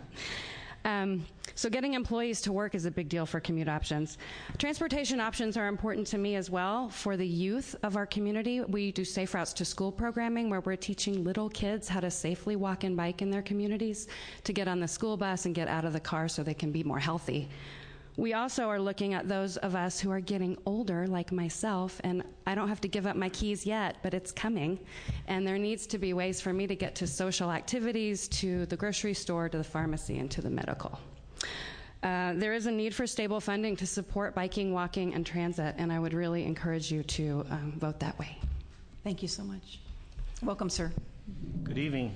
So getting employees to work is a big deal for Commute Options. Transportation options are important to me as well for the youth of our community. We do Safe Routes to School programming where we're teaching little kids how to safely walk and bike in their communities, to get on the school bus and get out of the car so they can be more healthy. We also are looking at those of us who are getting older, like myself, and I don't have to give up my keys yet, but it's coming. And there needs to be ways for me to get to social activities, to the grocery store, to the pharmacy, and to the medical. There is a need for stable funding to support biking, walking, and transit, and I would really encourage you to vote that way. Thank you so much. Welcome, sir. Good evening.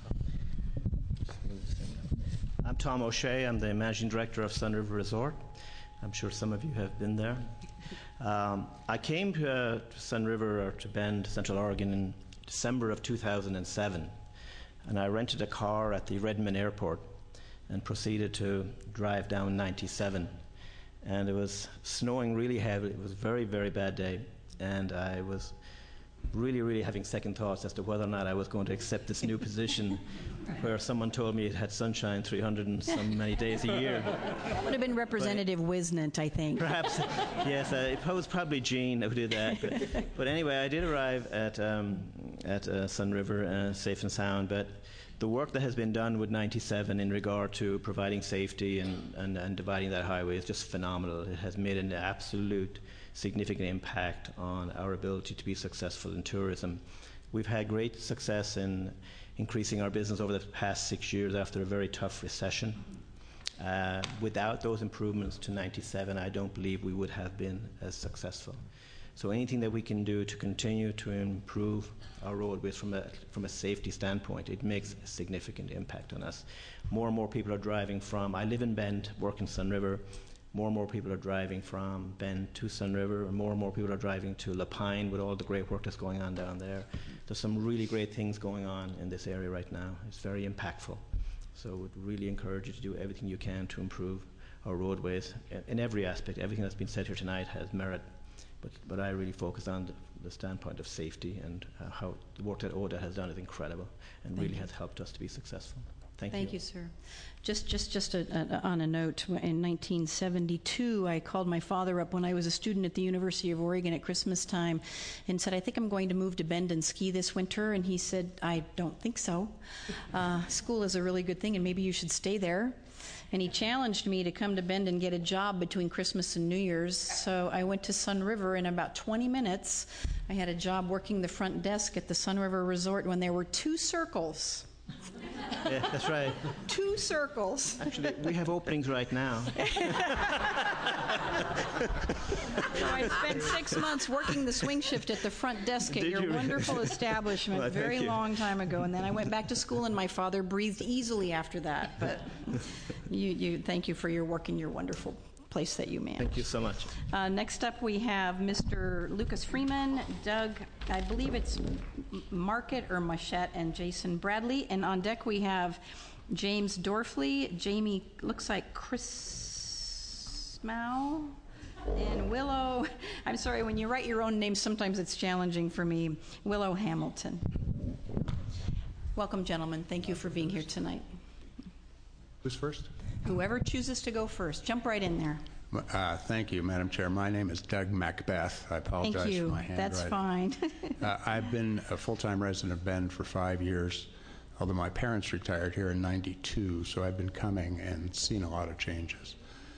I'm Tom O'Shea. I'm the Managing Director of Sun River Resort. I'm sure some of you have been there. I came to Sun River, or to Bend, Central Oregon, in December of 2007, and I rented a car at the Redmond Airport and proceeded to drive down 97. And it was snowing really heavily. It was a very, very bad day, and I was really having second thoughts as to whether or not I was going to accept this new position where someone told me it had sunshine 300 and some many days a year. That would have been Representative Wisnant, I think. Perhaps, yes. It was probably Jean who did that. But anyway, I did arrive at Sun River safe and sound. But the work that has been done with 97 in regard to providing safety and dividing that highway is just phenomenal. It has made an absolute significant impact on our ability to be successful in tourism. We've had great success in increasing our business over the past 6 years after a very tough recession. Without those improvements to 97, I don't believe we would have been as successful. So anything that we can do to continue to improve our roadways from a safety standpoint, it makes a significant impact on us. More and more people are driving from, I live in Bend, work in Sun River. More and more people are driving from Bend to Sun River, and more people are driving to La Pine with all the great work that's going on down there. There's some really great things going on in this area right now. It's very impactful. So I would really encourage you to do everything you can to improve our roadways in every aspect. Everything that's been said here tonight has merit, but I really focus on the standpoint of safety, and how the work that ODA has done is incredible and really has helped us to be successful. Thank you, sir. Just on a note, in 1972, I called my father up when I was a student at the University of Oregon at Christmas time and said, I think I'm going to move to Bend and ski this winter. And he said, I don't think so. School is a really good thing, and maybe you should stay there. And he challenged me to come to Bend and get a job between Christmas and New Year's. So I went to Sun River. In about 20 minutes, I had a job working the front desk at the Sun River Resort when there were 2 circles. Yeah, that's right. 2 circles. Actually, we have openings right now. So I spent 6 months working the swing shift at the front desk at your wonderful establishment a very long time ago, and then I went back to school, and my father breathed easily after that. But thank you for your work in your wonderful place that you manage. Thank you so much. Next up, we have Mr. Lucas Freeman, Doug, I believe it's Market or Machette, and Jason Bradley. And on deck, we have James Dorfley, Jamie, looks like Chris Mao, and Willow. I'm sorry, when you write your own name, sometimes it's challenging for me. Willow Hamilton. Welcome, gentlemen. Thank you for being here tonight. Who's first? Whoever chooses to go first. Jump right in there. Thank you, Madam Chair. My name is Doug Macbeth. I apologize for my handwriting. That's fine. I've been a full-time resident of Bend for 5 years. although my parents retired here in '92, so I've been coming and seen a lot of changes.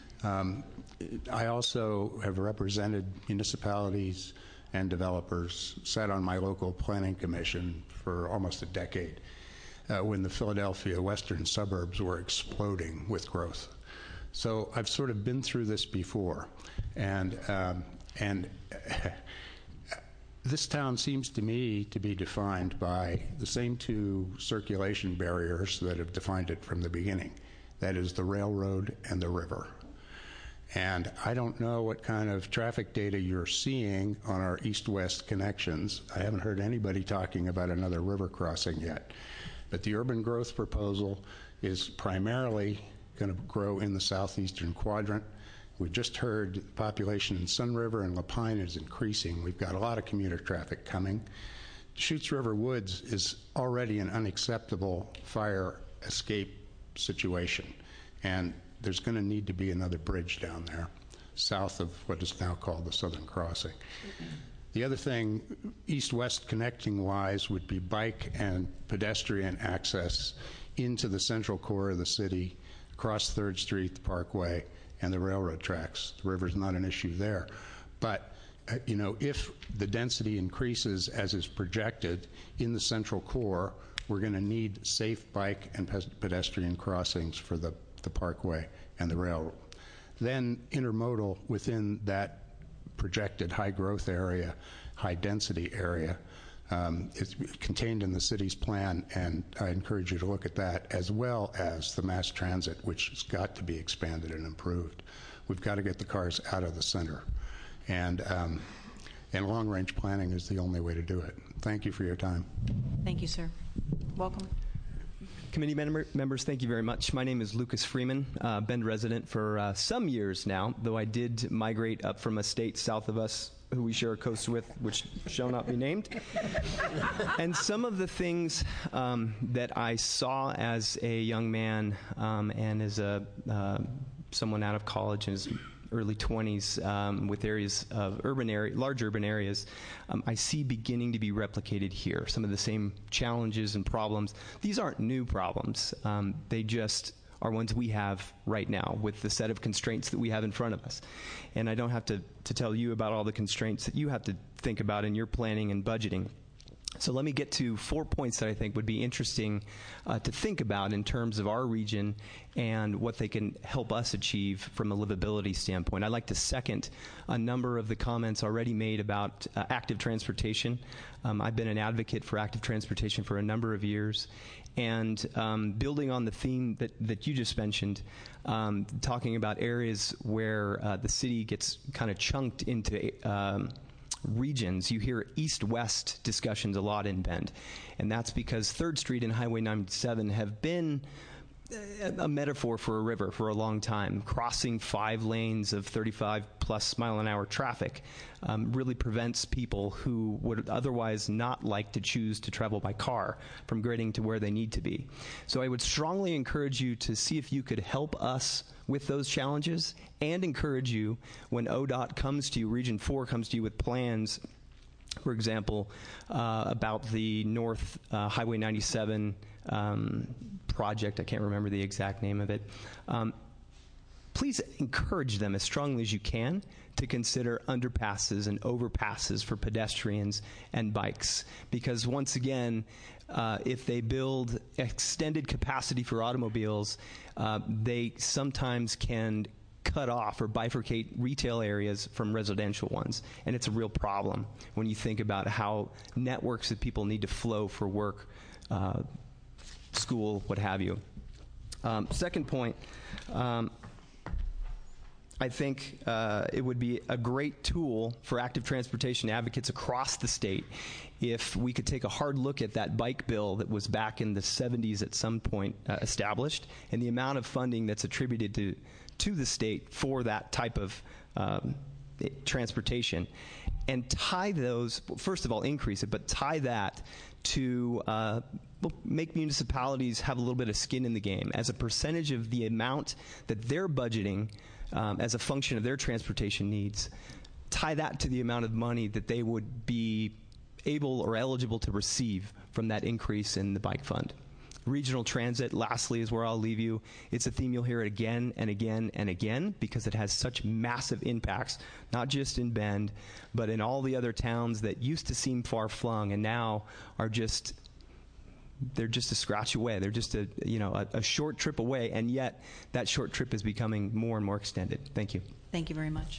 I also have represented municipalities and developers, sat on my local planning commission for almost a decade when the Philadelphia western suburbs were exploding with growth. So I've sort of been through this before, and this town seems to me to be defined by the same two circulation barriers that have defined it from the beginning. That is the railroad and the river. And I don't know what kind of traffic data you're seeing on our east-west connections. I haven't heard anybody talking about another river crossing yet. But the urban growth proposal is primarily going to grow in the southeastern quadrant. We just heard the population in Sun River and Lapine is increasing. We've got a lot of commuter traffic coming. Schutz River Woods is already an unacceptable fire escape situation. And there's going to need to be another bridge down there, south of what is now called the Southern Crossing. The other thing, east-west connecting-wise, would be bike and pedestrian access into the central core of the city, across 3rd Street, the Parkway, and the railroad tracks. The river's not an issue there. But, if the density increases as is projected in the central core, we're going to need safe bike and pedestrian crossings for the Parkway and the railroad. Then intermodal within that projected high growth area, high density area, is contained in the city's plan, and I encourage you to look at that, as well as the mass transit, which has got to be expanded and improved. We've got to get the cars out of the center, and long-range planning is the only way to do it. Thank you for your time. Thank you, sir. Welcome. Committee members, thank you very much. My name is Lucas Freeman, Bend resident for some years now, though I did migrate up from a state south of us who we share a coast with, which shall not be named. And some of the things that I saw as a young man and as someone out of college in his early 20s with areas of large urban areas, I see beginning to be replicated here. Some of the same challenges and problems. These aren't new problems. They just are ones we have right now with the set of constraints that we have in front of us. And I don't have to tell you about all the constraints that you have to think about in your planning and budgeting. So let me get to 4 points that I think would be interesting to think about in terms of our region and what they can help us achieve from a livability standpoint. I'd like to second a number of the comments already made about active transportation. I've been an advocate for active transportation for a number of years. And building on the theme that you just mentioned, talking about areas where the city gets kind of chunked into regions, you hear east-west discussions a lot in Bend. And that's because 3rd Street and Highway 97 have been a metaphor for a river for a long time. Crossing 5 lanes of 35-plus mile-an-hour traffic really prevents people who would otherwise not like to choose to travel by car from getting to where they need to be. So I would strongly encourage you to see if you could help us with those challenges, and encourage you when ODOT comes to you, Region 4 comes to you with plans, for example, about the North Highway 97 project. I can't remember the exact name of it. Please encourage them as strongly as you can to consider underpasses and overpasses for pedestrians and bikes. Because once again, if they build extended capacity for automobiles, they sometimes can cut off or bifurcate retail areas from residential ones. And it's a real problem when you think about how networks of people need to flow for work, school, what have you. Second point, I think it would be a great tool for active transportation advocates across the state if we could take a hard look at that bike bill that was back in the 70s at some point established, and the amount of funding that's attributed to the state for that type of transportation, and tie those, first of all, increase it, but tie that to make municipalities have a little bit of skin in the game as a percentage of the amount that they're budgeting as a function of their transportation needs. Tie that to the amount of money that they would be able or eligible to receive from that increase in the bike fund. Regional transit, lastly, is where I'll leave you. It's a theme you'll hear it again and again and again because it has such massive impacts, not just in Bend, but in all the other towns that used to seem far-flung and now are just, they're just a scratch away. They're just a short trip away, and yet that short trip is becoming more and more extended. Thank you. Thank you very much.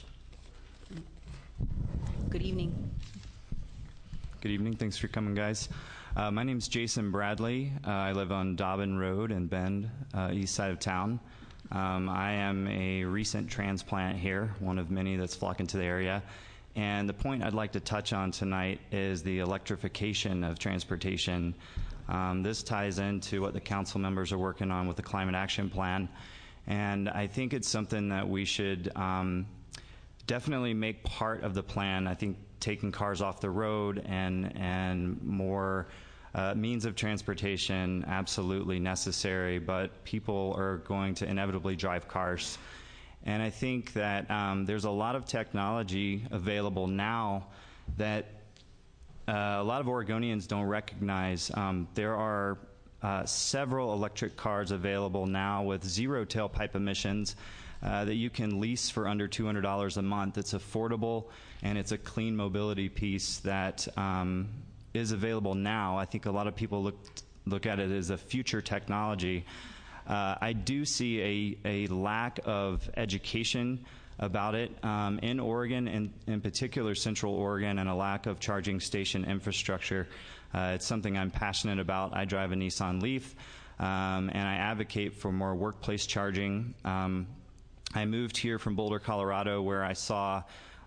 Good evening. Good evening. Thanks for coming, guys. My name's Jason Bradley. I live on Dobbin Road in Bend, east side of town. I am a recent transplant here, one of many that's flocking to the area. And the point I'd like to touch on tonight is the electrification of transportation. This ties into what the council members are working on with the Climate Action Plan. And I think it's something that we should definitely make part of the plan. I think taking cars off the road and more means of transportation, absolutely necessary, but people are going to inevitably drive cars. And I think that there's a lot of technology available now that a lot of Oregonians don't recognize. There are several electric cars available now with zero tailpipe emissions that you can lease for under $200 a month. It's affordable, and it's a clean mobility piece that is available now. I think a lot of people look at it as a future technology. I do see a lack of education about it in Oregon, and in particular Central Oregon, and a lack of charging station infrastructure. It's something I'm passionate about. I drive a Nissan Leaf, and I advocate for more workplace charging. I moved here from Boulder, Colorado, where I saw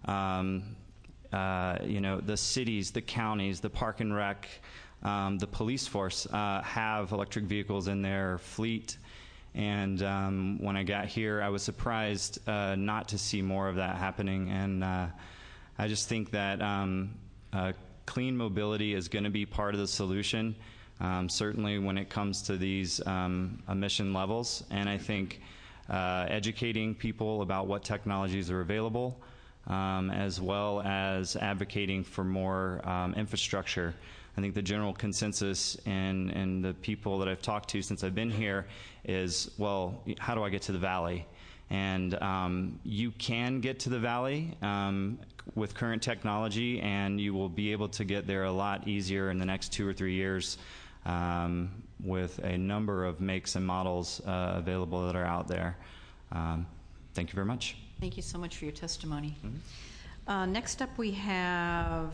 the cities, the counties, the park and rec, the police force have electric vehicles in their fleet. And when I got here, I was surprised not to see more of that happening. And I just think that clean mobility is going to be part of the solution, certainly when it comes to these emission levels. And I think educating people about what technologies are available, as well as advocating for more infrastructure. I think the general consensus and the people that I've talked to since I've been here is, well, how do I get to the valley? And you can get to the valley with current technology, and you will be able to get there a lot easier in the next 2 or 3 years with a number of makes and models available that are out there. Thank you very much. Thank you so much for your testimony. Mm-hmm. Next up, we have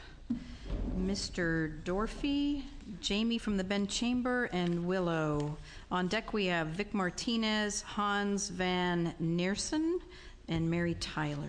Mr. Dorfey, Jamie from the Bend Chamber, and Willow. On deck, we have Vic Martinez, Hans Van Neersen, and Mary Tyler.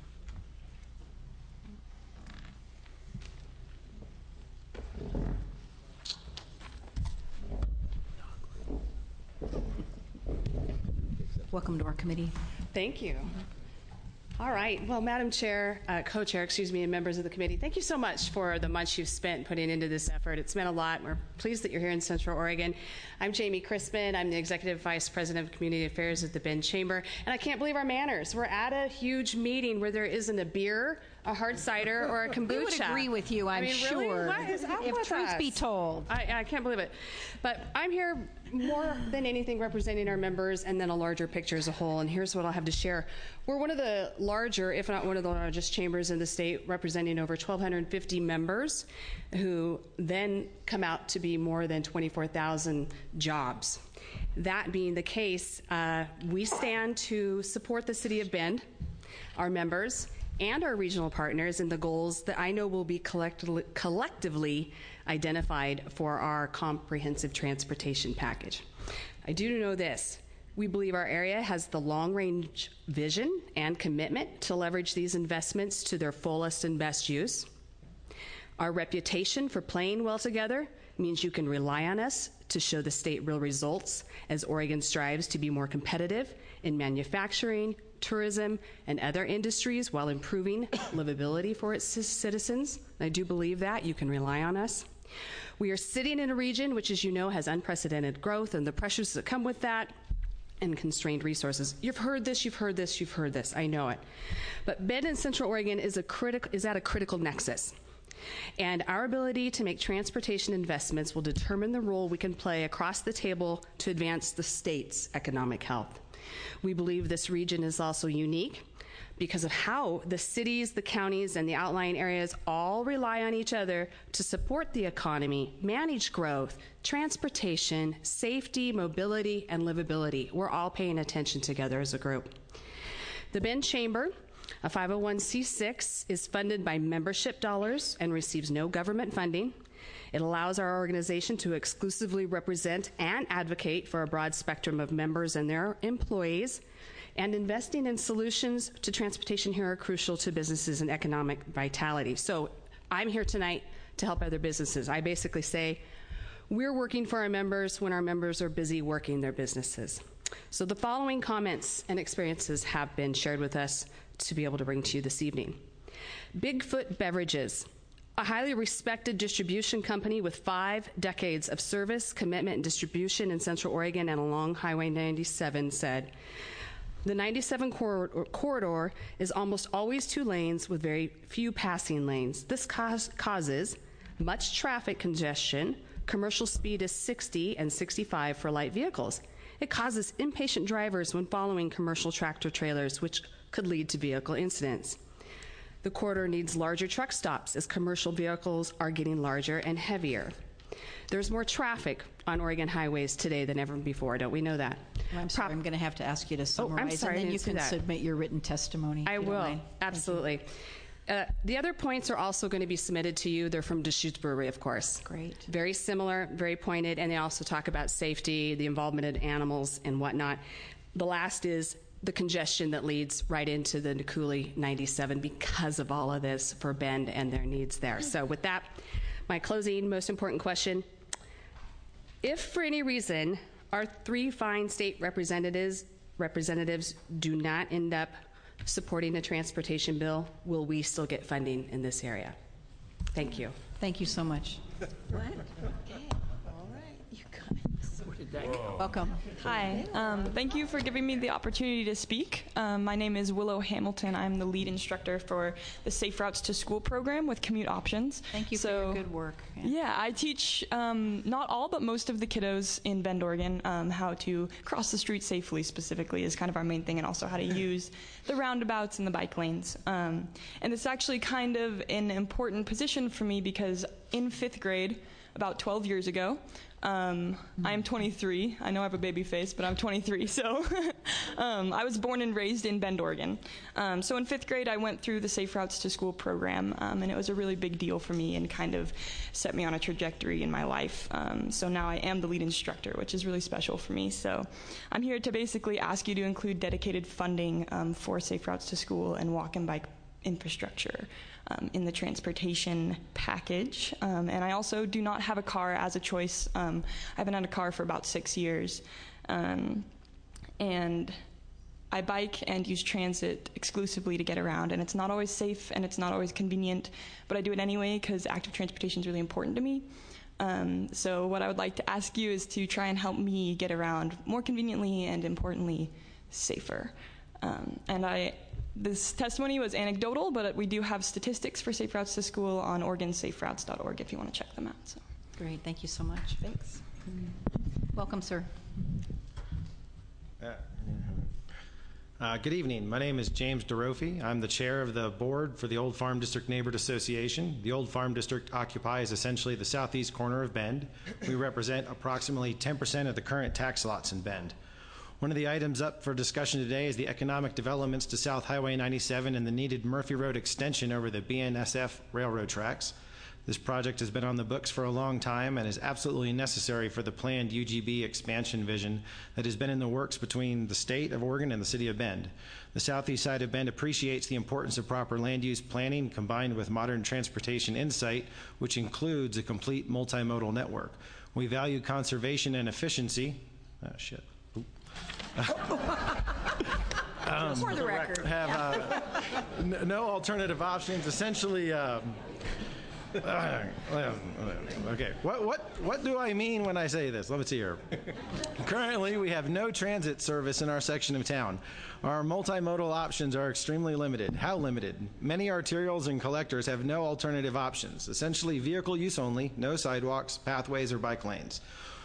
Welcome to our committee. Thank you. All right. Well, Madam Chair, Co-Chair, and members of the committee, thank you so much for the months you've spent putting into this effort. It's meant a lot. We're pleased that you're here in Central Oregon. I'm Jamie Crispin. I'm the Executive Vice President of Community Affairs at the Bend Chamber. And I can't believe our manners. We're at a huge meeting where there isn't a beer, a hard cider, or a kombucha. We would agree with you, I'm sure. Really? What is up if with truth us? Be told. I can't believe it. But I'm here more than anything representing our members and then a larger picture as a whole. And here's what I'll have to share. We're one of the larger, if not one of the largest chambers in the state, representing over 1,250 members who then come out to be more than 24,000 jobs. That being the case, we stand to support the City of Bend, our members, and our regional partners in the goals that I know will be collectively identified for our comprehensive transportation package. I do know this. We believe our area has the long-range vision and commitment to leverage these investments to their fullest and best use. Our reputation for playing well together means you can rely on us to show the state real results as Oregon strives to be more competitive in manufacturing, tourism, and other industries while improving livability for its citizens. I do believe that. You can rely on us. We are sitting in a region which, as you know, has unprecedented growth and the pressures that come with that and constrained resources. You've heard this, you've heard this, you've heard this. I know it. But Bend and Central Oregon is at a critical nexus. And our ability to make transportation investments will determine the role we can play across the table to advance the state's economic health. We believe this region is also unique because of how the cities, the counties, and the outlying areas all rely on each other to support the economy, manage growth, transportation, safety, mobility, and livability. We're all paying attention together as a group. The Bend Chamber, a 501c6, is funded by membership dollars and receives no government funding. It allows our organization to exclusively represent and advocate for a broad spectrum of members and their employees, and investing in solutions to transportation here are crucial to businesses and economic vitality. So I'm here tonight to help other businesses. I basically say we're working for our members when our members are busy working their businesses. So the following comments and experiences have been shared with us to be able to bring to you this evening. Bigfoot Beverages, a highly respected distribution company with 5 decades of service, commitment, and distribution in Central Oregon and along Highway 97, said, "The 97 corridor is almost always 2 lanes with very few passing lanes. This causes much traffic congestion. Commercial speed is 60 and 65 for light vehicles. It causes impatient drivers when following commercial tractor trailers, which could lead to vehicle incidents. The corridor needs larger truck stops as commercial vehicles are getting larger and heavier. There's more traffic on Oregon highways today than ever before. Don't we know that?" Well, I'm sorry, I'm going to have to ask you to summarize, I'm sorry, and then you can submit your written testimony. I will, absolutely. The other points are also going to be submitted to you. They're from Deschutes Brewery, of course. Great. Very similar, very pointed, and they also talk about safety, the involvement of animals, and whatnot. The last is the congestion that leads right into the Nikuli 97 because of all of this for Bend and their needs there. So with that, my closing, most important question. If for any reason our 3 fine state representatives do not end up supporting a transportation bill, will we still get funding in this area? Thank you. Thank you so much. What? Okay. All right. You guys. Welcome. Hi. Thank you for giving me the opportunity to speak. My name is Willow Hamilton. I'm the lead instructor for the Safe Routes to School program with Commute Options. Thank you for your good work. Yeah, I teach not all, but most of the kiddos in Bend, Oregon, how to cross the street safely specifically is kind of our main thing, and also how to use the roundabouts and the bike lanes. And it's actually kind of an important position for me because in 5th grade, about 12 years ago, I'm 23. I know I have a baby face, but I'm 23. So I was born and raised in Bend, Oregon. So in 5th grade, I went through the Safe Routes to School program, and it was a really big deal for me and kind of set me on a trajectory in my life. So now I am the lead instructor, which is really special for me. So I'm here to basically ask you to include dedicated funding for Safe Routes to School and walk and bike infrastructure in the transportation package. And I also do not have a car as a choice. I haven't had a car for about 6 years. And I bike and use transit exclusively to get around, and it's not always safe and it's not always convenient, but I do it anyway because active transportation is really important to me. So what I would like to ask you is to try and help me get around more conveniently and, importantly, safer. This testimony was anecdotal, but we do have statistics for Safe Routes to School on OregonSafeRoutes.org if you want to check them out. So. Great, thank you so much. Thanks. Welcome, sir. Good evening. My name is James DeRofi. I'm the chair of the board for the Old Farm District Neighborhood Association. The Old Farm District occupies essentially the southeast corner of Bend. We represent approximately 10% of the current tax lots in Bend. One of the items up for discussion today is the economic developments to South Highway 97 and the needed Murphy Road extension over the BNSF railroad tracks. This project has been on the books for a long time and is absolutely necessary for the planned UGB expansion vision that has been in the works between the state of Oregon and the city of Bend. The southeast side of Bend appreciates the importance of proper land use planning combined with modern transportation insight, which includes a complete multimodal network. We value conservation and efficiency. Oh, shit. For the record. Have no alternative options. Essentially, Okay, what do I mean when I say this? Let me see here. Currently, we have no transit service in our section of town. Our multimodal options are extremely limited. How limited? Many arterials and collectors have no alternative options. Essentially, vehicle use only, no sidewalks, pathways, or bike lanes.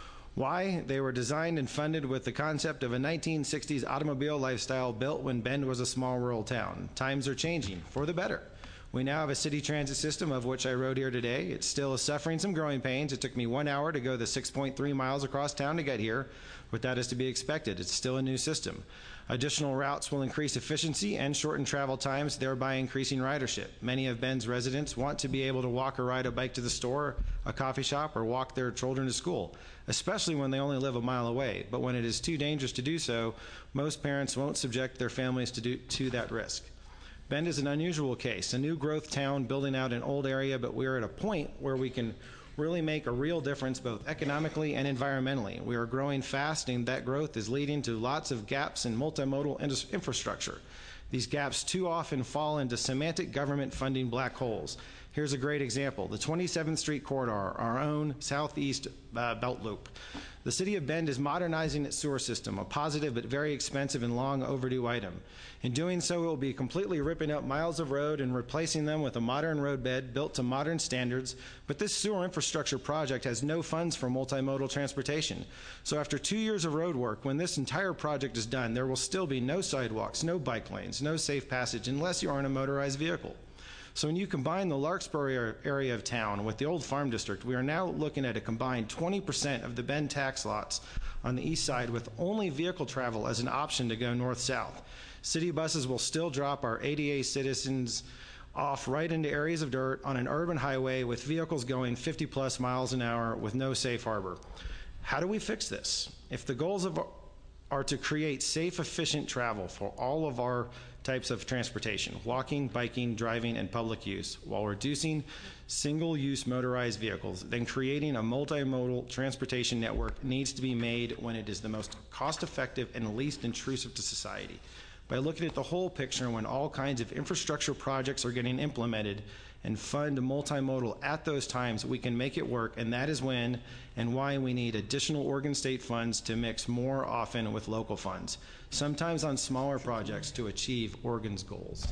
Why? They were designed and funded with the concept of a 1960s automobile lifestyle built when Bend was a small rural town. Times are changing, for the better. We now have a city transit system of which I rode here today. It's still suffering some growing pains. It took me 1 hour to go the 6.3 miles across town to get here, but that is to be expected. It's still a new system. Additional routes will increase efficiency and shorten travel times, thereby increasing ridership. Many of Bend's residents want to be able to walk or ride a bike to the store, a coffee shop, or walk their children to school, especially when they only live a mile away. But when it is too dangerous to do so, most parents won't subject their families to that risk. Bend is an unusual case, a new growth town building out an old area, but we're at a point where we can really make a real difference both economically and environmentally. We are growing fast, and that growth is leading to lots of gaps in multimodal infrastructure. These gaps too often fall into semantic government funding black holes. Here's a great example, the 27th Street corridor, our own southeast belt loop. The city of Bend is modernizing its sewer system, a positive but very expensive and long overdue item. In doing so, it will be completely ripping up miles of road and replacing them with a modern roadbed built to modern standards, but this sewer infrastructure project has no funds for multimodal transportation. So after 2 years of road work, when this entire project is done, there will still be no sidewalks, no bike lanes, no safe passage unless you are in a motorized vehicle. So when you combine the Larkspur area of town with the Old Farm District, we are now looking at a combined 20% of the Bend tax lots on the east side with only vehicle travel as an option to go north-south. City buses will still drop our ADA citizens off right into areas of dirt on an urban highway with vehicles going 50-plus miles an hour with no safe harbor. How do we fix this? If the goals are to create safe, efficient travel for all of our types of transportation, walking, biking, driving, and public use, while reducing single-use motorized vehicles, then creating a multimodal transportation network needs to be made when it is the most cost-effective and least intrusive to society. By looking at the whole picture when all kinds of infrastructure projects are getting implemented and fund multimodal at those times, we can make it work, and that is when and why we need additional Oregon state funds to mix more often with local funds, sometimes on smaller projects to achieve Oregon's goals.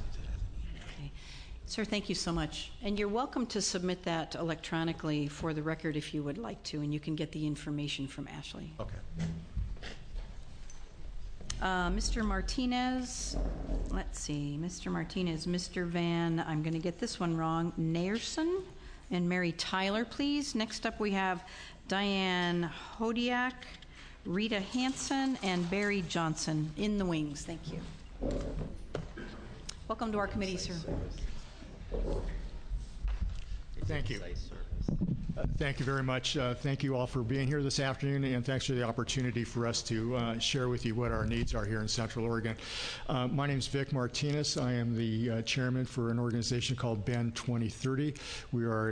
Okay. Sir, thank you so much. And you're welcome to submit that electronically for the record if you would like to, and you can get the information from Ashley. Okay. Mr. Martinez, let's see, Mr. Martinez, Mr. Van, I'm going to get this one wrong, Nayerson, and Mary Tyler, please. Next up we have Diane Hodiak, Rita Hansen, and Barry Johnson in the wings. Thank you. Welcome to our committee, sir. Thank you. Thank you very much. Thank you all for being here this afternoon, and thanks for the opportunity for us to share with you what our needs are here in Central Oregon. My name is Vic Martinez. I am the chairman for an organization called Bend 2030. We are a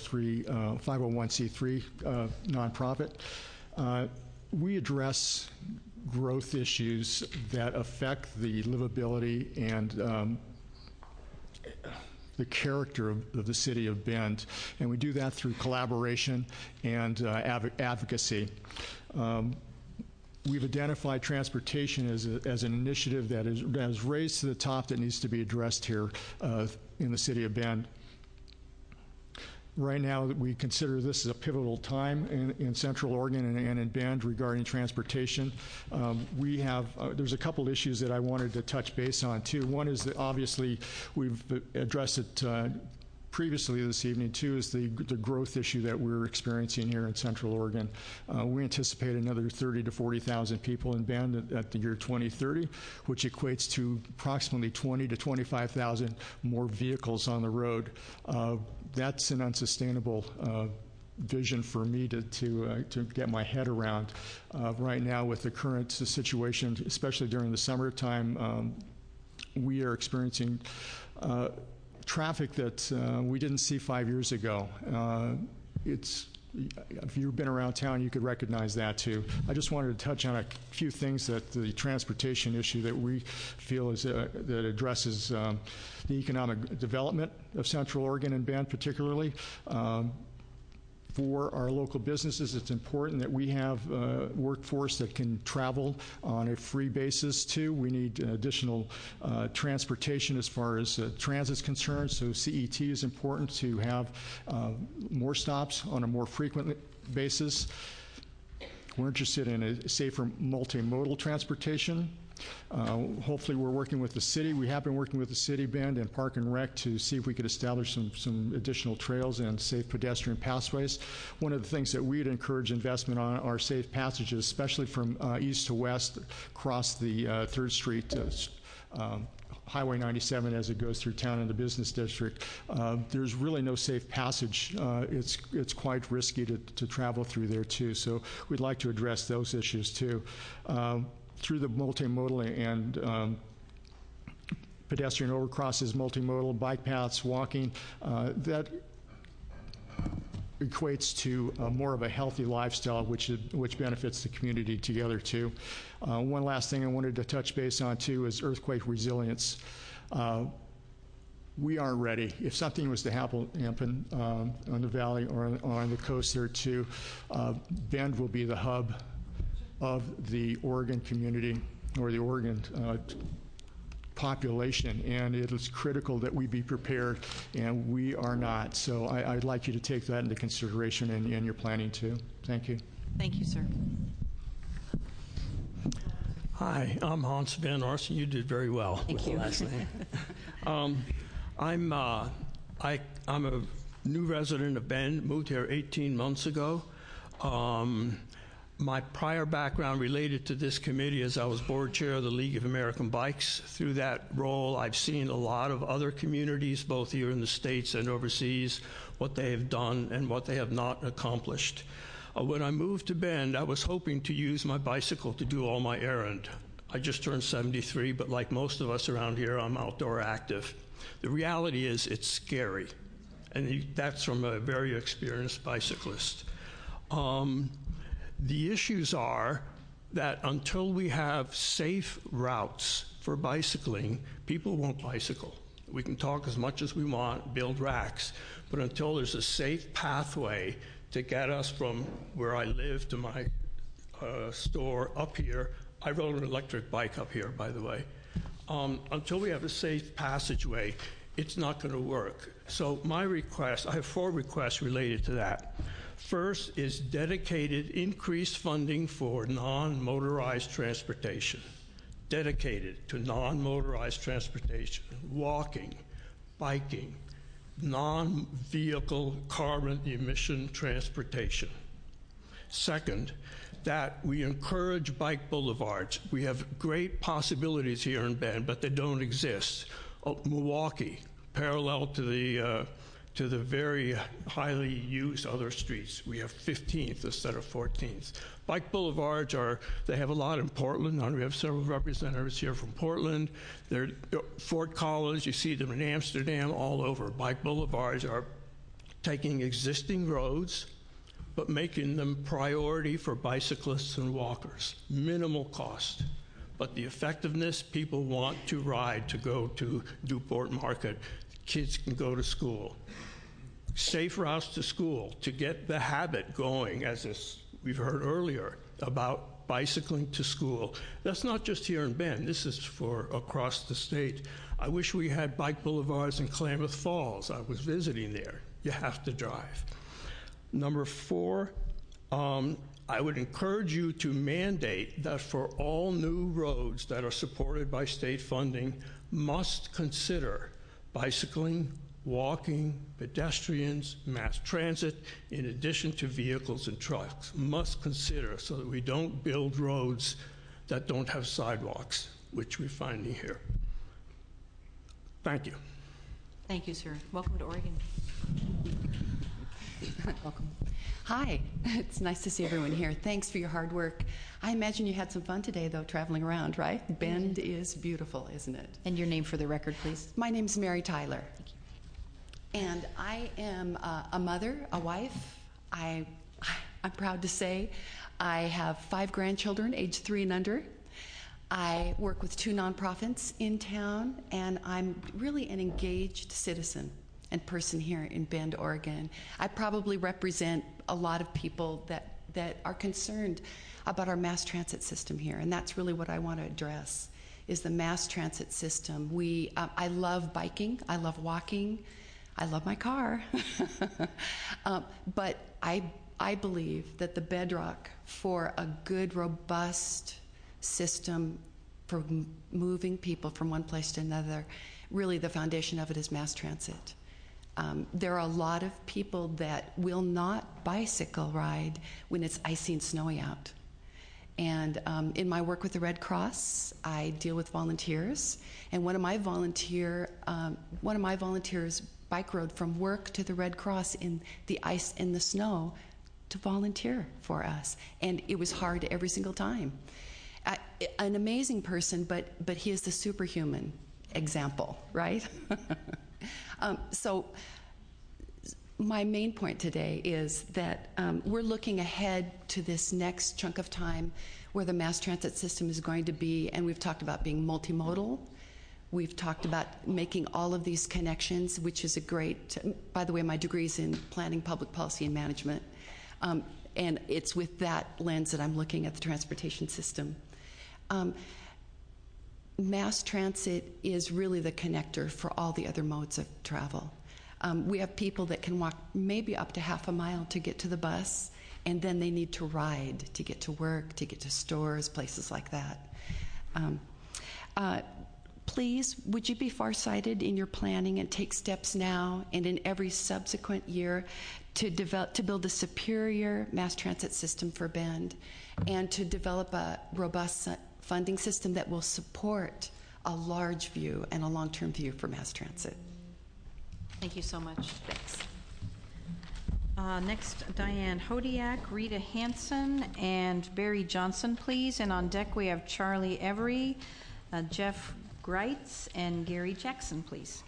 501c3 nonprofit. We address growth issues that affect the livability and the character of the city of Bend, and we do that through collaboration and advocacy. We've identified transportation as an initiative that is raised to the top that needs to be addressed here in the city of Bend. Right now, we consider this as a pivotal time in Central Oregon and in Bend regarding transportation. There's a couple issues that I wanted to touch base on, too. One is that obviously we've addressed it previously this evening, too, is the growth issue that we're experiencing here in Central Oregon. We anticipate another 30,000 to 40,000 people in Bend at the year 2030, which equates to approximately 20,000 to 25,000 more vehicles on the road. That's an unsustainable vision for me to get my head around. Right now, with the current situation, especially during the summertime, we are experiencing traffic that we didn't see 5 years ago. It's if you've been around town, you could recognize that too. I just wanted to touch on a few things that the transportation issue that we feel is that addresses the economic development of Central Oregon and Bend particularly. For our local businesses, it's important that we have a workforce that can travel on a free basis too. We need additional transportation as far as transit's concerned, so CET is important to have more stops on a more frequent basis. We're interested in a safer multimodal transportation. Hopefully we're working with the city. We have been working with the city, Bend, and Park and Rec to see if we could establish some additional trails and safe pedestrian pathways. One of the things that we'd encourage investment on are safe passages, especially from east to west across the 3rd Street Highway 97 as it goes through town in the business district. There's really no safe passage. It's quite risky to travel through there too, so we'd like to address those issues too. Through the multimodal and pedestrian overcrosses, multimodal, bike paths, walking, that equates to more of a healthy lifestyle, which benefits the community together too. One last thing I wanted to touch base on too is earthquake resilience. We aren't ready. If something was to happen on the valley or on the coast there too, Bend will be the hub of the Oregon community or the Oregon population, and it is critical that we be prepared, and we are not. So I'd like you to take that into consideration in your planning too. Thank you. Thank you, sir. Hi, I'm Hans Van Arsen. You did very well with the last name. I'm a new resident of Bend, moved here 18 months ago. My prior background related to this committee is I was board chair of the League of American Bikes. Through that role, I've seen a lot of other communities, both here in the States and overseas, what they have done and what they have not accomplished. When I moved to Bend, I was hoping to use my bicycle to do all my errand. I just turned 73, but like most of us around here, I'm outdoor active. The reality is it's scary, and that's from a very experienced bicyclist. The issues are that until we have safe routes for bicycling, people won't bicycle. We can talk as much as we want, build racks, but until there's a safe pathway to get us from where I live to my store up here. I rode an electric bike up here, by the way. Until we have a safe passageway, it's not going to work. So my request, I have 4 requests related to that. First is dedicated increased funding for non-motorized transportation. Dedicated to non-motorized transportation, walking, biking, non-vehicle carbon emission transportation. Second, that we encourage bike boulevards. We have great possibilities here in Bend, but they don't exist. Milwaukee, parallel to the very highly used other streets. We have 15th instead of 14th. Bike boulevards they have a lot in Portland. We have several representatives here from Portland. They're Fort Collins, you see them in Amsterdam, all over. Bike boulevards are taking existing roads, but making them priority for bicyclists and walkers. Minimal cost. But the effectiveness, people want to ride to go to Newport Market. Kids can go to school. Safe routes to school to get the habit going, as we've heard earlier, about bicycling to school. That's not just here in Bend. This is for across the state. I wish we had bike boulevards in Klamath Falls. I was visiting there. You have to drive. Number 4, I would encourage you to mandate that for all new roads that are supported by state funding must consider bicycling, walking, pedestrians, mass transit, in addition to vehicles and trucks, must consider so that we don't build roads that don't have sidewalks, which we're finding here. Thank you. Thank you, sir. Welcome to Oregon. Welcome. Hi, it's nice to see everyone here. Thanks for your hard work. I imagine you had some fun today, though, traveling around, right? Bend is beautiful, isn't it? And your name for the record, please? My name's Mary Tyler. And I am a mother, a wife, I'm proud to say I have 5 grandchildren, age 3 and under. I work with 2 nonprofits in town, and I'm really an engaged citizen and person here in Bend, Oregon. I probably represent a lot of people that are concerned about our mass transit system here, and that's really what I want to address, is the mass transit system. I love biking, I love walking, I love my car, but I believe that the bedrock for a good, robust system for moving people from one place to another, really the foundation of it is mass transit. There are a lot of people that will not bicycle ride when it's icy and snowy out. And in my work with the Red Cross, I deal with volunteers, and one of my volunteers bike rode from work to the Red Cross in the ice and the snow to volunteer for us, and it was hard every single time. An amazing person, but he is the superhuman example, right? So my main point today is that we're looking ahead to this next chunk of time where the mass transit system is going to be, and we've talked about being multimodal. We've talked about making all of these connections, which is a great, by the way, my degree's in planning, public policy, and management. And it's with that lens that I'm looking at the transportation system. Mass transit is really the connector for all the other modes of travel. We have people that can walk maybe up to half a mile to get to the bus, and then they need to ride to get to work, to get to stores, places like that. Please, would you be farsighted in your planning and take steps now and in every subsequent year to build a superior mass transit system for Bend, and to develop a robust funding system that will support a large view and a long-term view for mass transit. Thank you so much. Thanks. Next, Diane Hodiak, Rita Hansen, and Barry Johnson, please. And on deck we have Charlie Every, Jeff Greitz, and Gary Jackson, please.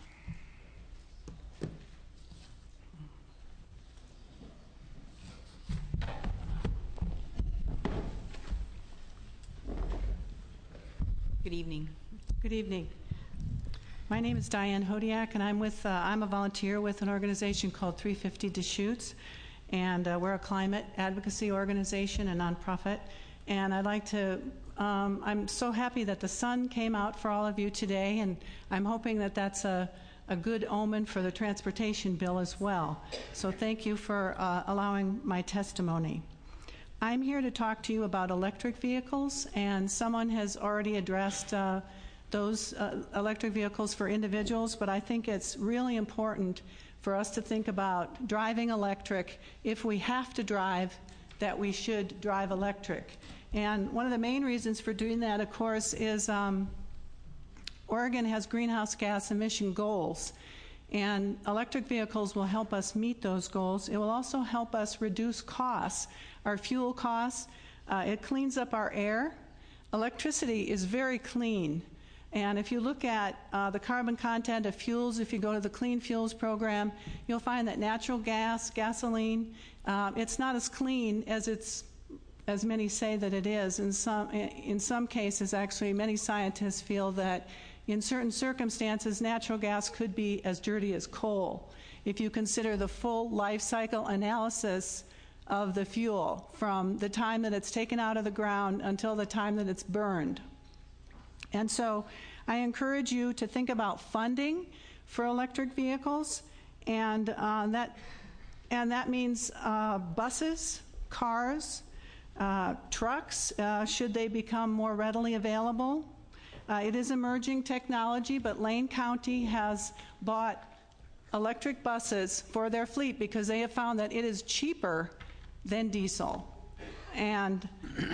Good evening. Good evening. My name is Diane Hodiak, and I'm a volunteer with an organization called 350 Deschutes, and we're a climate advocacy organization, a nonprofit. And I'd like to, I'm so happy that the sun came out for all of you today, and I'm hoping that that's a good omen for the transportation bill as well. So thank you for allowing my testimony. I'm here to talk to you about electric vehicles, and someone has already addressed those electric vehicles for individuals, but I think it's really important for us to think about driving electric. If we have to drive, that we should drive electric. And one of the main reasons for doing that, of course, is Oregon has greenhouse gas emission goals, and electric vehicles will help us meet those goals. It will also help us reduce costs, our fuel costs. It cleans up our air. Electricity is very clean. And if you look at the carbon content of fuels, if you go to the Clean Fuels program, you'll find that natural gas, gasoline, it's not as clean as many say that it is. In some cases, actually, many scientists feel that in certain circumstances, natural gas could be as dirty as coal if you consider the full life cycle analysis of the fuel from the time that it's taken out of the ground until the time that it's burned. And so I encourage you to think about funding for electric vehicles, and that means buses, cars, trucks, should they become more readily available. It is emerging technology, but Lane County has bought electric buses for their fleet because they have found that it is cheaper than diesel. And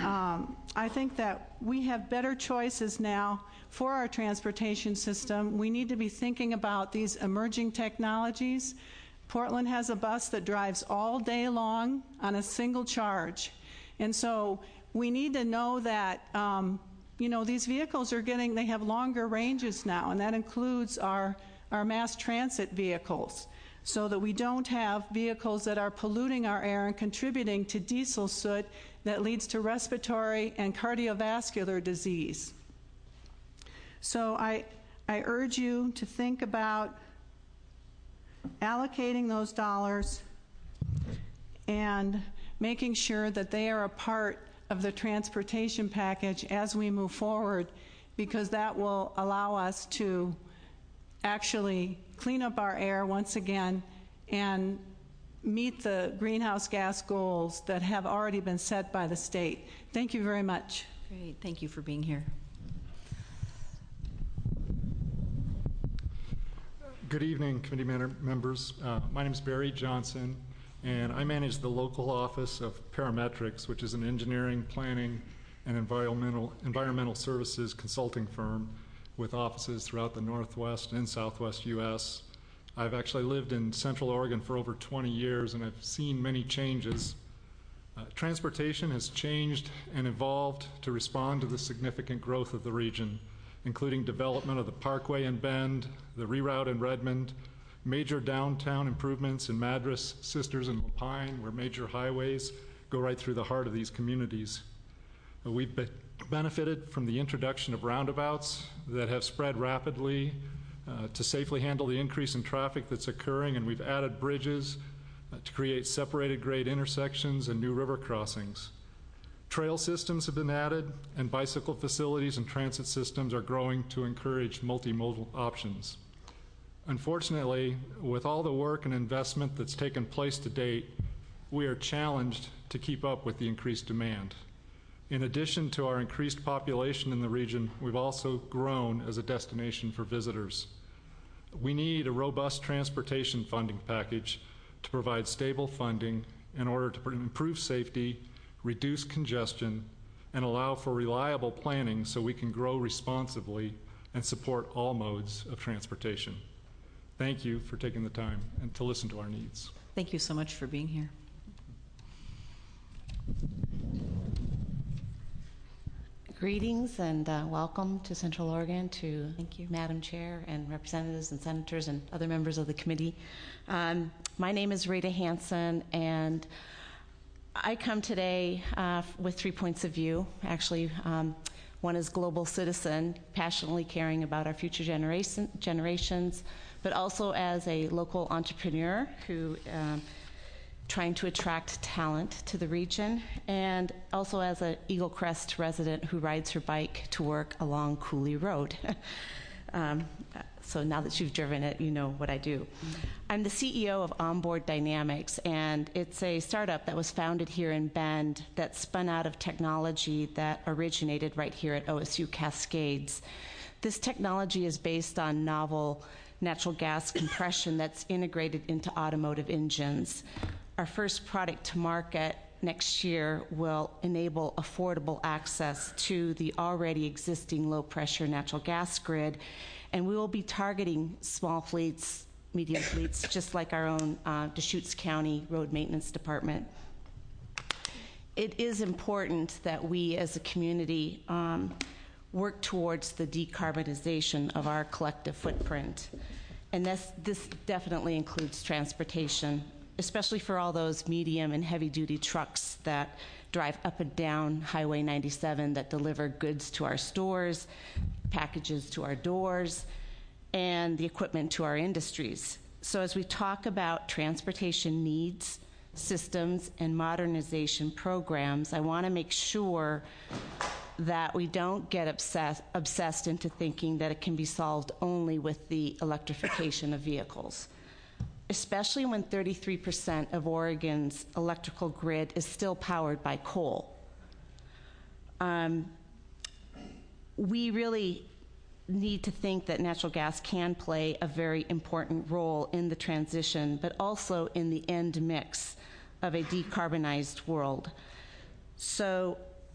I think that we have better choices now for our transportation system. We need to be thinking about these emerging technologies. Portland has a bus that drives all day long on a single charge. And so we need to know that, these vehicles they have longer ranges now, and that includes our mass transit vehicles. so that we don't have vehicles that are polluting our air and contributing to diesel soot that leads to respiratory and cardiovascular disease. So I urge you to think about allocating those dollars and making sure that they are a part of the transportation package as we move forward, because that will allow us to actually clean up our air once again and meet the greenhouse gas goals that have already been set by the state. Thank you very much. Great. Thank you for being here. Good evening, committee members. My name is Barry Johnson, and I manage the local office of Parametrics, which is an engineering, planning, and environmental services consulting firm with offices throughout the Northwest and Southwest U.S. I've actually lived in Central Oregon for over 20 years, and I've seen many changes. Transportation has changed and evolved to respond to the significant growth of the region, including development of the Parkway in Bend, the reroute in Redmond, major downtown improvements in Madras, Sisters, and Lapine, where major highways go right through the heart of these communities. We've benefited from the introduction of roundabouts that have spread rapidly to safely handle the increase in traffic that's occurring, and we've added bridges to create separated grade intersections and new river crossings. Trail systems have been added, and bicycle facilities and transit systems are growing to encourage multimodal options. Unfortunately, with all the work and investment that's taken place to date, we are challenged to keep up with the increased demand. In addition to our increased population in the region, we've also grown as a destination for visitors. We need a robust transportation funding package to provide stable funding in order to improve safety, reduce congestion, and allow for reliable planning so we can grow responsibly and support all modes of transportation. Thank you for taking the time and to listen to our needs. Thank you so much for being here. Greetings and welcome to Central Oregon, to Madam Chair and representatives and senators and other members of the committee. My name is Rita Hansen, and I come today with 3 points of view. Actually, one is global citizen, passionately caring about our future generations, but also as a local entrepreneur who trying to attract talent to the region, and also as an Eagle Crest resident who rides her bike to work along Cooley Road. So now that you've driven it, you know what I do. I'm the CEO of Onboard Dynamics, and it's a startup that was founded here in Bend that spun out of technology that originated right here at OSU Cascades. This technology is based on novel natural gas compression that's integrated into automotive engines. Our first product to market next year will enable affordable access to the already existing low-pressure natural gas grid, and we will be targeting small fleets, medium fleets, just like our own Deschutes County Road Maintenance Department. It is important that we as a community work towards the decarbonization of our collective footprint, and this definitely includes transportation, especially for all those medium and heavy-duty trucks that drive up and down Highway 97 that deliver goods to our stores, packages to our doors, and the equipment to our industries. So as we talk about transportation needs, systems, and modernization programs, I want to make sure that we don't get obsessed into thinking that it can be solved only with the electrification of vehicles, especially when 33% of Oregon's electrical grid is still powered by coal. We really need to think that natural gas can play a very important role in the transition, but also in the end mix of a decarbonized world. So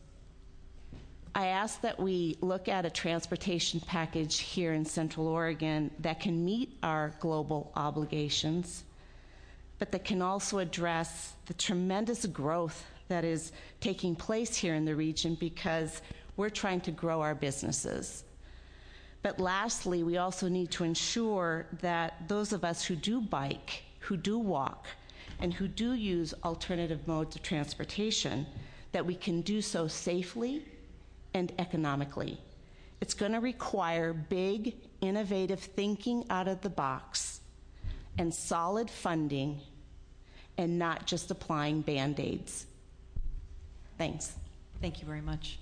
I ask that we look at a transportation package here in Central Oregon that can meet our global obligations, but that can also address the tremendous growth that is taking place here in the region because we're trying to grow our businesses. But lastly, we also need to ensure that those of us who do bike, who do walk and who do use alternative modes of transportation, that we can do so safely and economically. It's going to require big, innovative thinking out of the box and solid funding, and not just applying Band-Aids. Thanks. Thank you very much.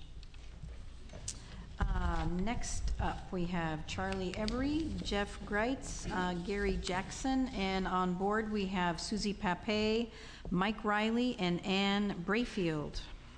Next up, we have Charlie Ebery, Jeff Greitz, Gary Jackson, and on board we have Susie Pape, Mike Riley, and Ann Brayfield.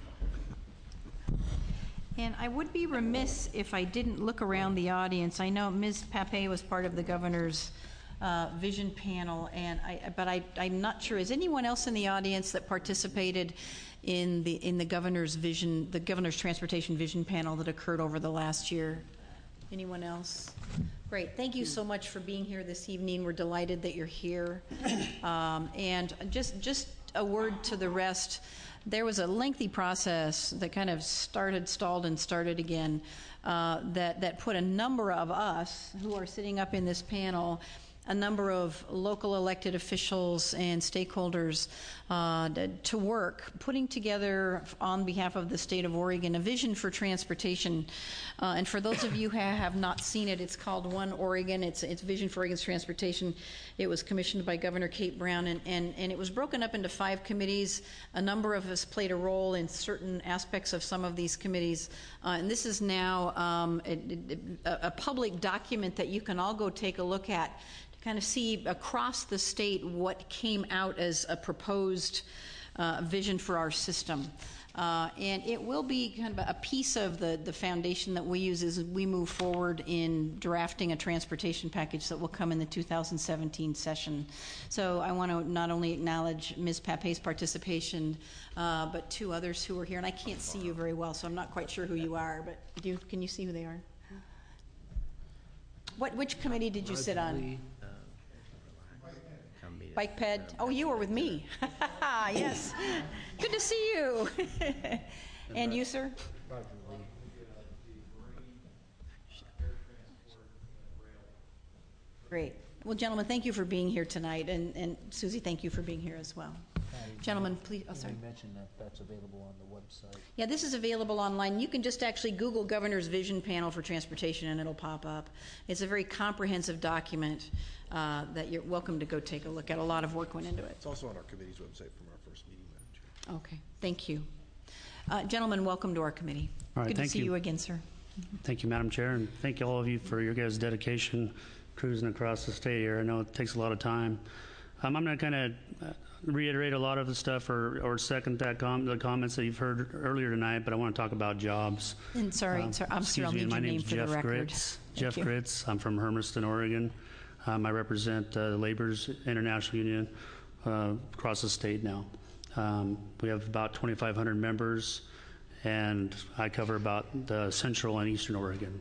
And I would be remiss if I didn't look around the audience. I know Ms. Pape was part of the governor's vision panel, and I'm not sure. Is anyone else in the audience that participated in the governor's vision, the governor's transportation vision panel that occurred over the last year? Anyone else? Great. Thank you so much for being here this evening. We're delighted that you're here. And just a word to the rest. There was a lengthy process that kind of stalled and started again, that put a number of us who are sitting up in this panel, a number of local elected officials and stakeholders to work, putting together on behalf of the state of Oregon a vision for transportation. And for those of you who have not seen it, it's called One Oregon. It's Vision for Oregon's Transportation. It was commissioned by Governor Kate Brown, and it was broken up into 5 committees. A number of us played a role in certain aspects of some of these committees. And this is now a public document that you can all go take a look at, kind of see across the state what came out as a proposed vision for our system. And it will be kind of a piece of the foundation that we use as we move forward in drafting a transportation package that will come in the 2017 session. So I want to not only acknowledge Ms. Pape's participation, but 2 others who are here. And I can't see you very well, so I'm not quite sure who you are, but can you see who they are? Which committee did you sit on? Bike Ped. Oh, you were with me. Yes. Good to see you. And you, sir? Great. Well, gentlemen, thank you for being here tonight. And Susie, thank you for being here as well. Gentlemen, please. Oh, sorry. You mentioned that that's available on the website. Yeah, this is available online. You can just actually Google Governor's Vision Panel for Transportation, and it'll pop up. It's a very comprehensive document that you're welcome to go take a look at. A lot of work went into it. It's also on our committee's website from our first meeting, Madam Chair. Okay, thank you. Gentlemen, welcome to our committee. All right, good to see you again, sir. Thank you, Madam Chair, and thank you all of you for your guys' dedication cruising across the state here. I know it takes a lot of time. I'm going to kind of reiterate a lot of the stuff or second that the comments that you've heard earlier tonight, but I want to talk about jobs. And sorry, I'm sorry, I'll need your name for the record. Jeff Gritz. I'm from Hermiston, Oregon. I represent the Labor's International Union across the state now. We have about 2,500 members, and I cover about the central and eastern Oregon.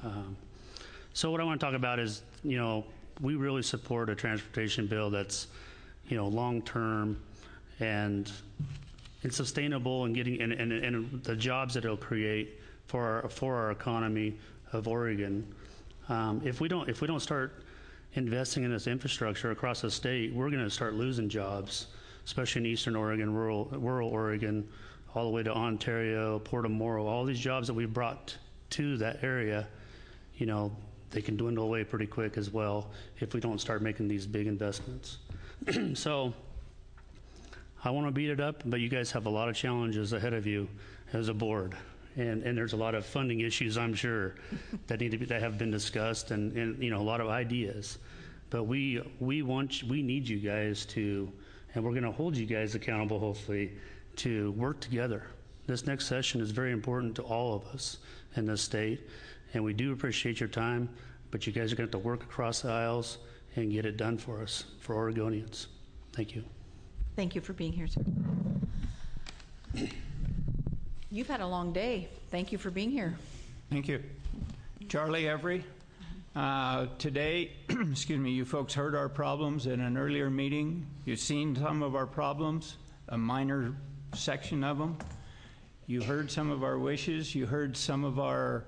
So what I want to talk about is, we really support a transportation bill that's, long-term and sustainable, and getting and the jobs that it'll create for our economy of Oregon. If we don't start investing in this infrastructure across the state, we're going to start losing jobs, especially in eastern Oregon, rural Oregon, all the way to Ontario, Port of Morrow. All these jobs that we've brought to that area, they can dwindle away pretty quick as well if we don't start making these big investments. So I want to beat it up, but you guys have a lot of challenges ahead of you as a board. And there's a lot of funding issues, I'm sure, that that have been discussed, and a lot of ideas. But we need you guys to, and we're going to hold you guys accountable, hopefully, to work together. This next session is very important to all of us in this state, and we do appreciate your time, but you guys are going to have to work across the aisles and get it done for us, for Oregonians. Thank you. Thank you for being here, sir. You've had a long day. Thank you for being here. Thank you. Charlie Ebery. Today, excuse me, you folks heard our problems in an earlier meeting. You've seen some of our problems, a minor section of them. You heard some of our wishes. You heard some of our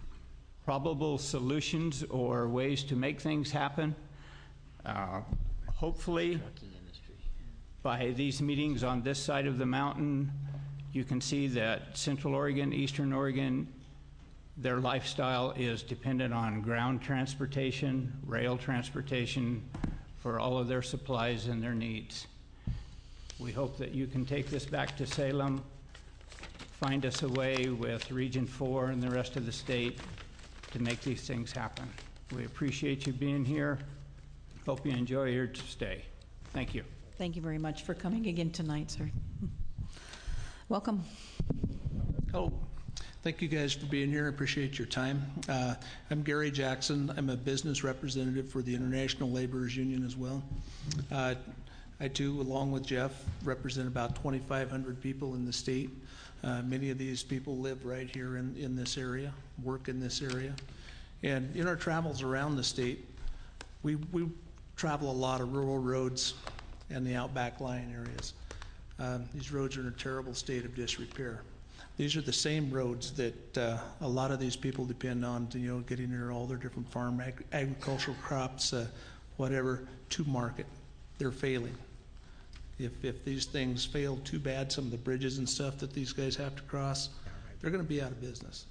probable solutions or ways to make things happen. Hopefully, by these meetings on this side of the mountain, you can see that Central Oregon, Eastern Oregon, their lifestyle is dependent on ground transportation, rail transportation for all of their supplies and their needs. We hope that you can take this back to Salem, find us a way with Region 4 and the rest of the state to make these things happen. We appreciate you being here. Hope you enjoy your stay. Thank you. Thank you very much for coming again tonight, sir. Welcome. Oh, thank you guys for being here. I appreciate your time. I'm Gary Jackson. I'm a business representative for the International Laborers Union as well. I too, along with Jeff, represent about 2,500 people in the state. Many of these people live right here in this area, work in this area. And in our travels around the state, we travel a lot of rural roads and the outback lying areas. These roads are in a terrible state of disrepair. These are the same roads that a lot of these people depend on to, getting their all their different farm agricultural crops, whatever, to market. They're failing. If these things fail too bad, some of the bridges and stuff that these guys have to cross, they're going to be out of business.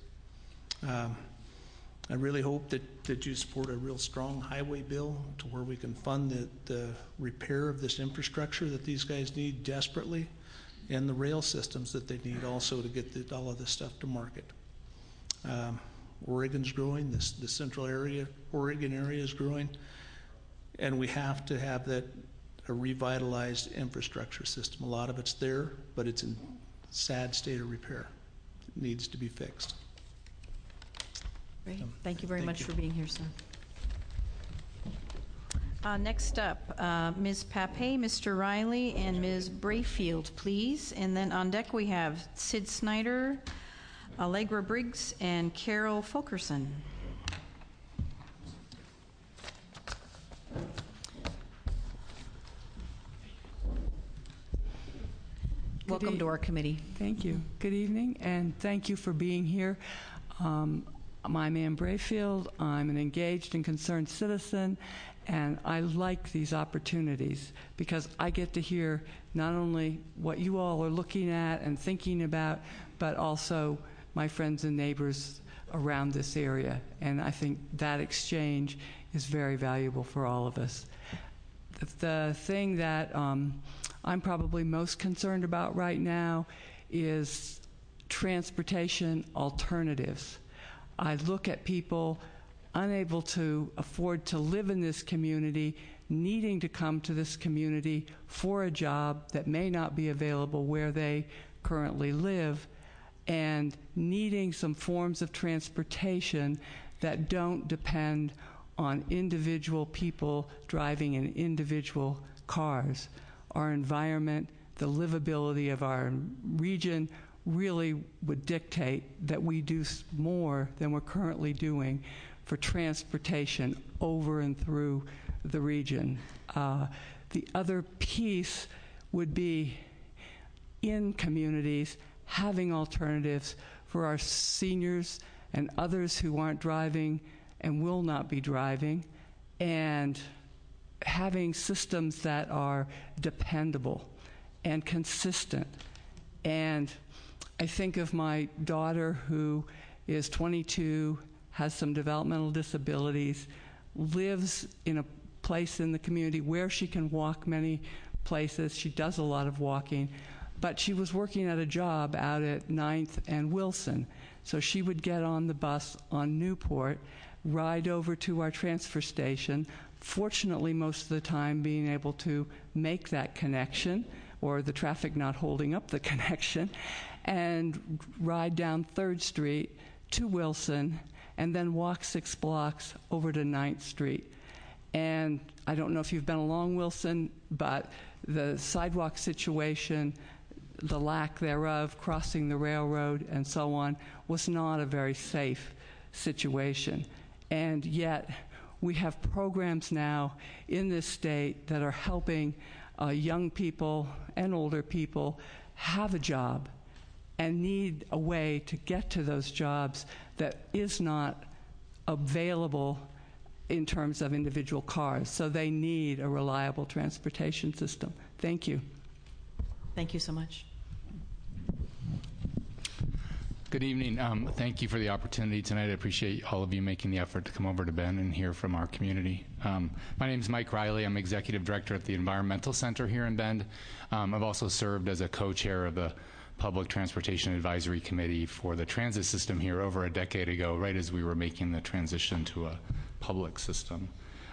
I really hope that you support a real strong highway bill to where we can fund the repair of this infrastructure that these guys need desperately, and the rail systems that they need also to get all of this stuff to market. Oregon's growing, the central area, Oregon area is growing, and we have to have a revitalized infrastructure system. A lot of it's there, but it's in sad state of repair. It needs to be fixed. Great. Thank you very much for being here, sir. Next up, Ms. Papay, Mr. Riley, and Ms. Brayfield, please. And then on deck we have Sid Snyder, Allegra Briggs, and Carol Fulkerson. Welcome to our committee. Thank you. Good evening, and thank you for being here. I'm Ann Brayfield. I'm an engaged and concerned citizen, and I like these opportunities because I get to hear not only what you all are looking at and thinking about, but also my friends and neighbors around this area. And I think that exchange is very valuable for all of us. The thing that I'm probably most concerned about right now is transportation alternatives. I look at people unable to afford to live in this community, needing to come to this community for a job that may not be available where they currently live, and needing some forms of transportation that don't depend on individual people driving in individual cars. Our environment, the livability of our region really would dictate that we do more than we're currently doing for transportation over and through the region. The other piece would be in communities having alternatives for our seniors and others who aren't driving and will not be driving, and having systems that are dependable and consistent. And I think of my daughter who is 22, has some developmental disabilities, lives in a place in the community where she can walk many places. She does a lot of walking, but she was working at a job out at 9th and Wilson. So she would get on the bus on Newport, ride over to our transfer station, fortunately most of the time being able to make that connection, or the traffic not holding up the connection, and ride down 3rd Street to Wilson, and then walk 6 blocks over to 9th Street. And I don't know if you've been along Wilson, but the sidewalk situation, the lack thereof, crossing the railroad and so on, was not a very safe situation. And yet we have programs now in this state that are helping young people and older people have a job and need a way to get to those jobs that is not available in terms of individual cars. So they need a reliable transportation system. Thank you. Thank you so much. Good evening. Thank you for the opportunity tonight. I appreciate all of you making the effort to come over to Bend and hear from our community. My name is Mike Riley. I'm Executive Director at the Environmental Center here in Bend. I've also served as a co-chair of the Public Transportation Advisory Committee for the transit system here over a decade ago, right as we were making the transition to a public system.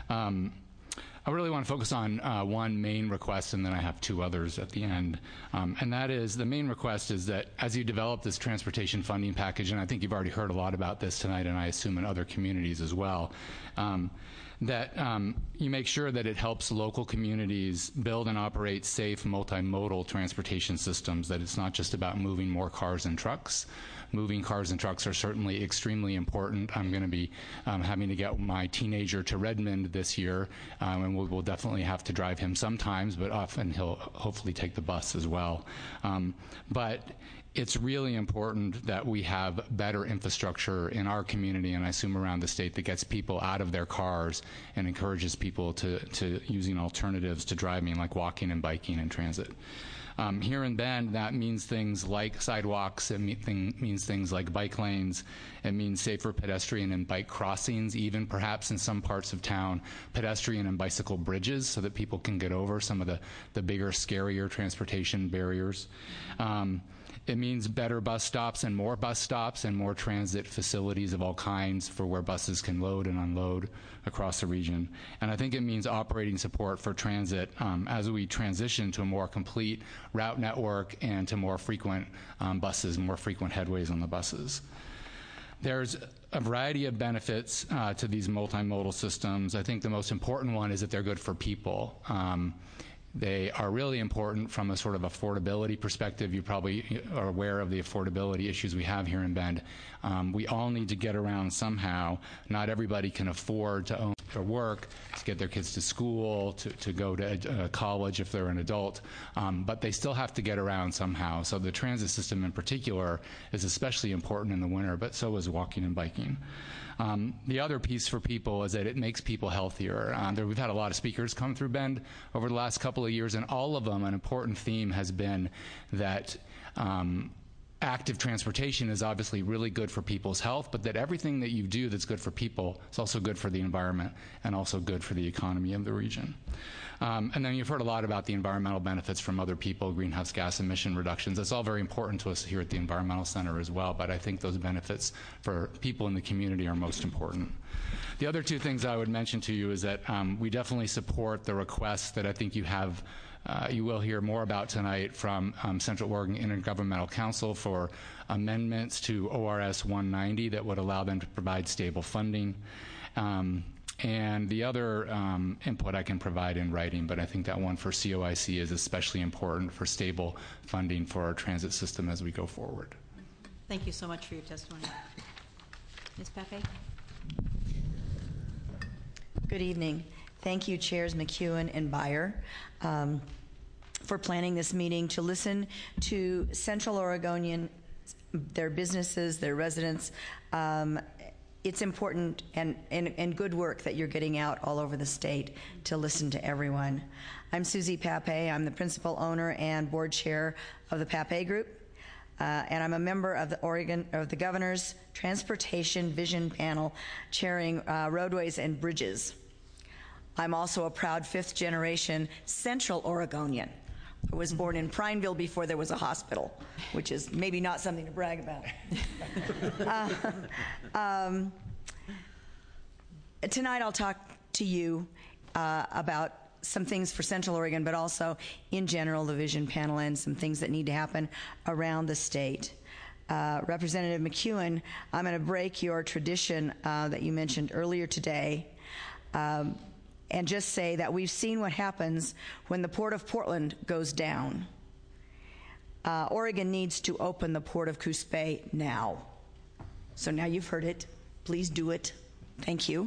I really want to focus on one main request, and then I have two others at the end. And that is, the main request is that as you develop this transportation funding package, and I think you've already heard a lot about this tonight, and I assume in other communities as well, that you make sure that it helps local communities build and operate safe multimodal transportation systems, that it's not just about moving more cars and trucks. Moving cars and trucks are certainly extremely important. I'm going to be having to get my teenager to Redmond this year, and we'll definitely have to drive him sometimes, but often he'll hopefully take the bus as well. But it's really important that we have better infrastructure in our community, and I assume around the state, that gets people out of their cars and encourages people to using alternatives to driving, like walking and biking and transit. Here in Bend, that means things like sidewalks, it means things like bike lanes, it means safer pedestrian and bike crossings, even perhaps in some parts of town, pedestrian and bicycle bridges so that people can get over some of the bigger, scarier transportation barriers. It means better bus stops and more transit facilities of all kinds for where buses can load and unload across the region. And I think it means operating support for transit as we transition to a more complete route network and to more frequent buses, more frequent headways on the buses. There's a variety of benefits to these multimodal systems. I think the most important one is that they're good for people. They are really important from a sort of affordability perspective. You probably are aware of the affordability issues we have here in Bend. We all need to get around somehow. Not everybody can afford to own or work, to get their kids to school, to go to college if they're an adult, but they still have to get around somehow. So the transit system in particular is especially important in the winter, but so is walking and biking. The other piece for people is that it makes people healthier. We've had a lot of speakers come through Bend over the last couple of years, and all of them, an important theme has been that active transportation is obviously really good for people's health, but that everything that you do that's good for people is also good for the environment and also good for the economy of the region. And then you've heard a lot about the environmental benefits from other people, greenhouse gas emission reductions. That's all very important to us here at the Environmental Center as well, but I think those benefits for people in the community are most important. The other two things I would mention to you is that we definitely support the requests that I think you will hear more about tonight from Central Oregon Intergovernmental Council for amendments to ORS 190 that would allow them to provide stable funding. And the other input I can provide in writing, but I think that one for COIC is especially important for stable funding for our transit system as we go forward. Thank you so much for your testimony. Ms. Pape? Good evening. Thank you, Chairs McEwen and Beyer, for planning this meeting to listen to Central Oregonian, their businesses, their residents. It's important and good work that you're getting out all over the state to listen to everyone. I'm Susie Pape. I'm the principal owner and board chair of the Pape Group, and I'm a member of the Governor's Transportation Vision Panel, chairing roadways and bridges. I'm also a proud fifth-generation Central Oregonian who was born in Prineville before there was a hospital, which is maybe not something to brag about. Tonight I'll talk to you about some things for Central Oregon, but also in general the Vision Panel and some things that need to happen around the state. Representative McEwen, I'm going to break your tradition that you mentioned earlier today and just say that we've seen what happens when the Port of Portland goes down. Oregon needs to open the Port of Coos Bay now. So now you've heard it. Please do it. Thank you.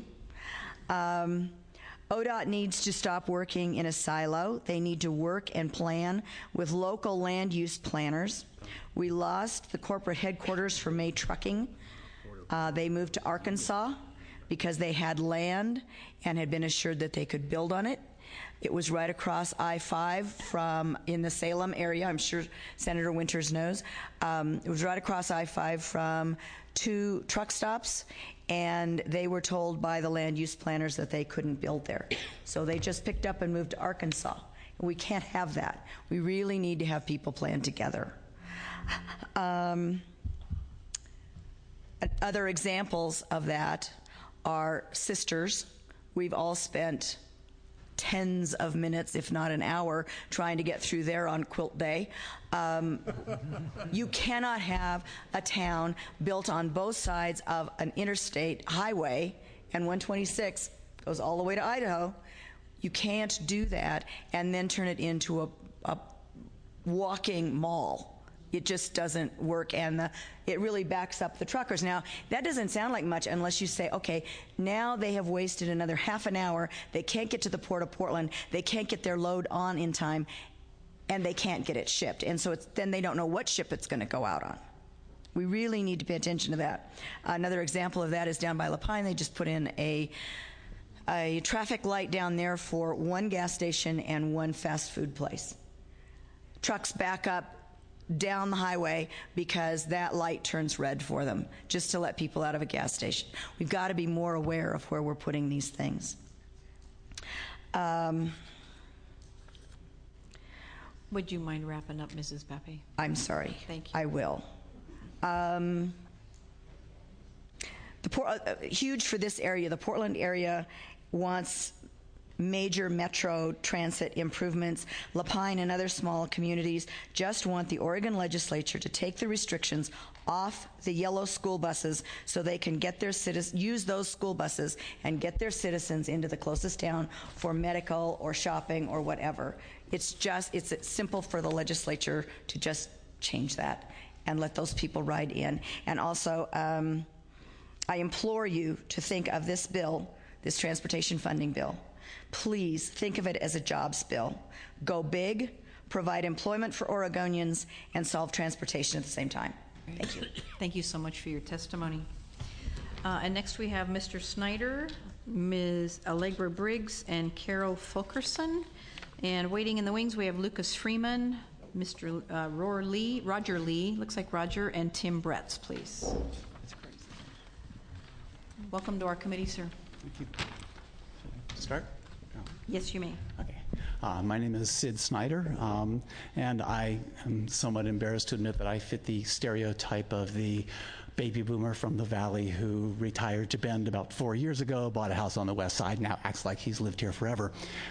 ODOT needs to stop working in a silo. They need to work and plan with local land use planners. We lost the corporate headquarters for May Trucking. They moved to Arkansas. because they had land and had been assured that they could build on it. It was right across I-5 from in the Salem area. I'm sure Senator Winters knows. It was right across I-5 from 2 truck stops, and they were told by the land use planners that they couldn't build there. So they just picked up and moved to Arkansas. We can't have that. We really need to have people plan together. Other examples of that are sisters. We've all spent tens of minutes, if not an hour, trying to get through there on quilt day. You cannot have a town built on both sides of an interstate highway, and 126 goes all the way to Idaho. You can't do that and then turn it into a walking mall. It just doesn't work, and it really backs up the truckers. Now, that doesn't sound like much unless you say, okay, now they have wasted another half an hour. They can't get to the Port of Portland. They can't get their load on in time, and they can't get it shipped. And so then they don't know what ship it's going to go out on. We really need to pay attention to that. Another example of that is down by La Pine. They just put in a traffic light down there for 1 gas station and 1 fast food place. Trucks back up down the highway because that light turns red for them, just to let people out of a gas station. We've got to be more aware of where we're putting these things. Would you mind wrapping up, Mrs. Beppe? I'm sorry. Thank you. I will. Huge for this area. The Portland area wants major metro transit improvements. La Pine and other small communities just want the Oregon legislature to take the restrictions off the yellow school buses so they can get their use those school buses and get their citizens into the closest town for medical or shopping or whatever. It's simple for the legislature to just change that and let those people ride in. And also, I implore you to think of this bill, this transportation funding bill. Please think of it as a jobs bill. Go big, provide employment for Oregonians, and solve transportation at the same time. Thank you. Thank you so much for your testimony. And next we have Mr. Snyder, Ms. Allegra Briggs, and Carol Fulkerson. And waiting in the wings, we have Lucas Freeman, Mr. Roger Lee, looks like Roger, and Tim Bretz, please. Welcome to our committee, sir. Thank you. Start? Yes, you may. Okay. My name is Sid Snyder, and I am somewhat embarrassed to admit that I fit the stereotype of the baby boomer from the Valley who retired to Bend about 4 years ago, bought a house on the west side, now acts like he's lived here forever.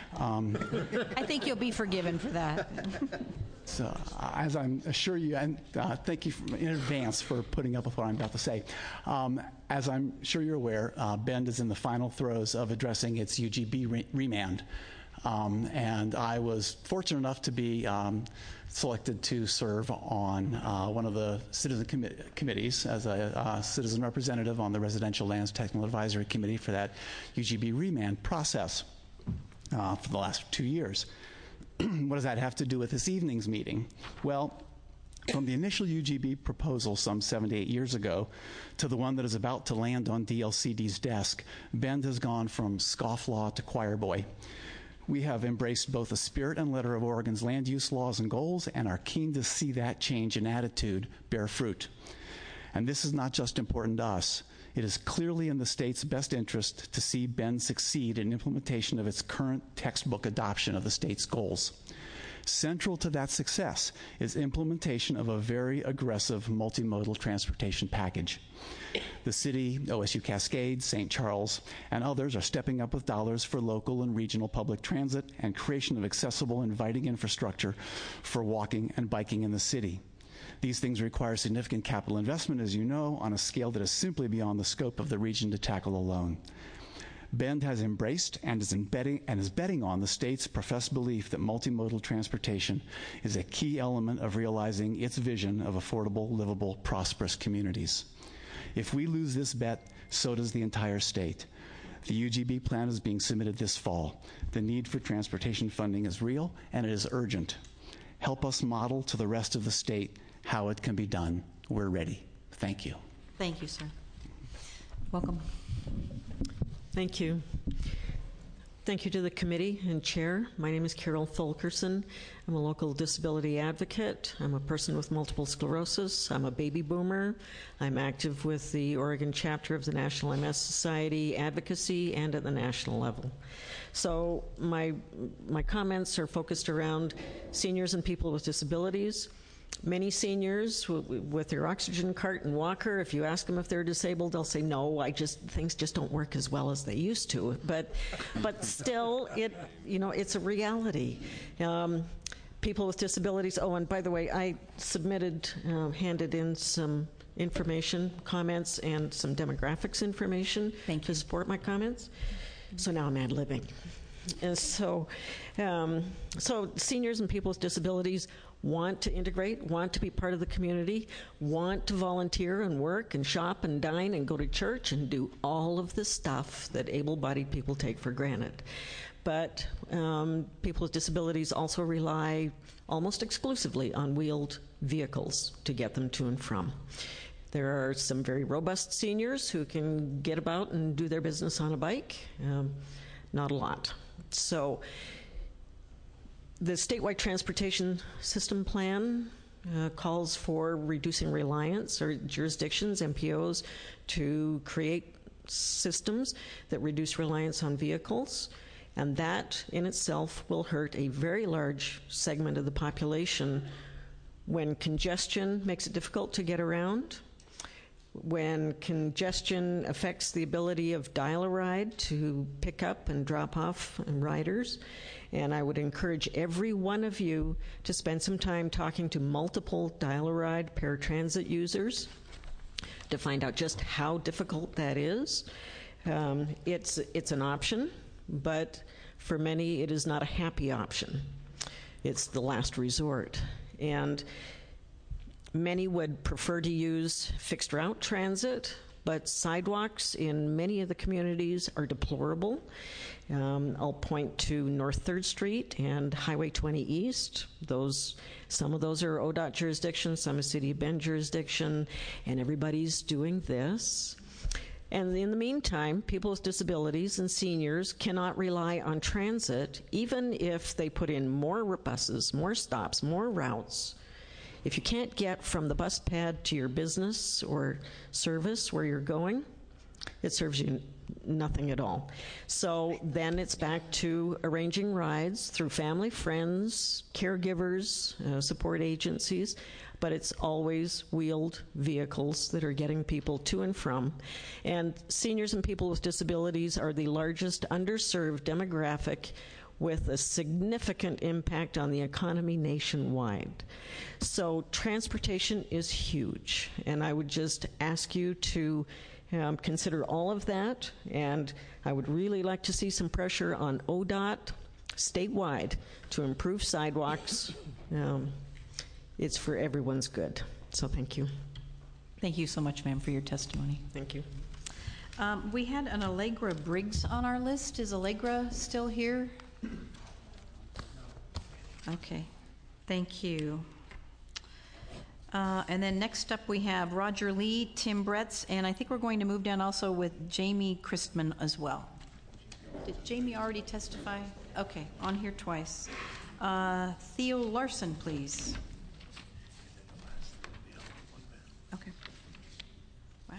I think you'll be forgiven for that. So, as I'm assure you, and thank you in advance for putting up with what I'm about to say. As I'm sure you're aware, Bend is in the final throes of addressing its UGB remand. And I was fortunate enough to be selected to serve on one of the citizen committees as a citizen representative on the Residential Lands Technical Advisory Committee for that UGB remand process for the last 2 years. What does that have to do with this evening's meeting? Well, from the initial UGB proposal some 7 to 8 years ago to the one that is about to land on DLCD's desk, Bend has gone from scofflaw to choir boy. We have embraced both the spirit and letter of Oregon's land use laws and goals and are keen to see that change in attitude bear fruit. And this is not just important to us. It is clearly in the state's best interest to see Bend succeed in implementation of its current textbook adoption of the state's goals. Central to that success is implementation of a very aggressive multimodal transportation package. The city, OSU Cascade, St. Charles, and others are stepping up with dollars for local and regional public transit and creation of accessible, inviting infrastructure for walking and biking in the city. These things require significant capital investment, as you know, on a scale that is simply beyond the scope of the region to tackle alone. Bend has embraced and is betting on the state's professed belief that multimodal transportation is a key element of realizing its vision of affordable, livable, prosperous communities. If we lose this bet, so does the entire state. The UGB plan is being submitted this fall. The need for transportation funding is real, and it is urgent. Help us model to the rest of the state how it can be done. We're ready. Thank you. Thank you, sir. Welcome. Thank you. Thank you to the committee and chair. My name is Carol Fulkerson. I'm a local disability advocate. I'm a person with multiple sclerosis. I'm a baby boomer. I'm active with the Oregon chapter of the National MS Society Advocacy and at the national level. So my comments are focused around seniors and people with disabilities. Many seniors with their oxygen cart and walker, if you ask them if they're disabled, they'll say, no, things just don't work as well as they used to. But still, it's a reality. People with disabilities, oh, and by the way, I handed in some information, comments, and some demographics information to support my comments. So now I'm ad-libbing. And so seniors and people with disabilities want to integrate, want to be part of the community, want to volunteer and work and shop and dine and go to church and do all of the stuff that able-bodied people take for granted. But people with disabilities also rely almost exclusively on wheeled vehicles to get them to and from. There are some very robust seniors who can get about and do their business on a bike. Not a lot. So the statewide transportation system plan calls for reducing reliance, or jurisdictions, MPOs, to create systems that reduce reliance on vehicles. And that in itself will hurt a very large segment of the population when congestion makes it difficult to get around, when congestion affects the ability of Dial-A-Ride to pick up and drop off riders. And I would encourage every one of you to spend some time talking to multiple Dial-A-Ride paratransit users to find out just how difficult that is. It's an option, but for many it is not a happy option. It's the last resort. And many would prefer to use fixed route transit, but sidewalks in many of the communities are deplorable. I'll point to North 3rd Street and Highway 20 East. Some of those are ODOT jurisdiction, some is City of Bend jurisdiction, and everybody's doing this. And in the meantime, people with disabilities and seniors cannot rely on transit, even if they put in more buses, more stops, more routes. If you can't get from the bus pad to your business or service where you're going, it serves you nothing at all. So then it's back to arranging rides through family, friends, caregivers, support agencies, but it's always wheeled vehicles that are getting people to and from. And seniors and people with disabilities are the largest underserved demographic with a significant impact on the economy nationwide. So transportation is huge, and I would just ask you to consider all of that, and I would really like to see some pressure on ODOT statewide to improve sidewalks. It's for everyone's good. So thank you. Thank you so much, ma'am, for your testimony. Thank you. We had an Allegra Briggs on our list. Is Allegra still here? Okay, thank you. And then next up we have Roger Lee, Tim Bretz, and I think we're going to move down also with Jamie Christman as well. Did Jamie already testify? Okay, on here twice. Theo Larson, please. Okay. Wow.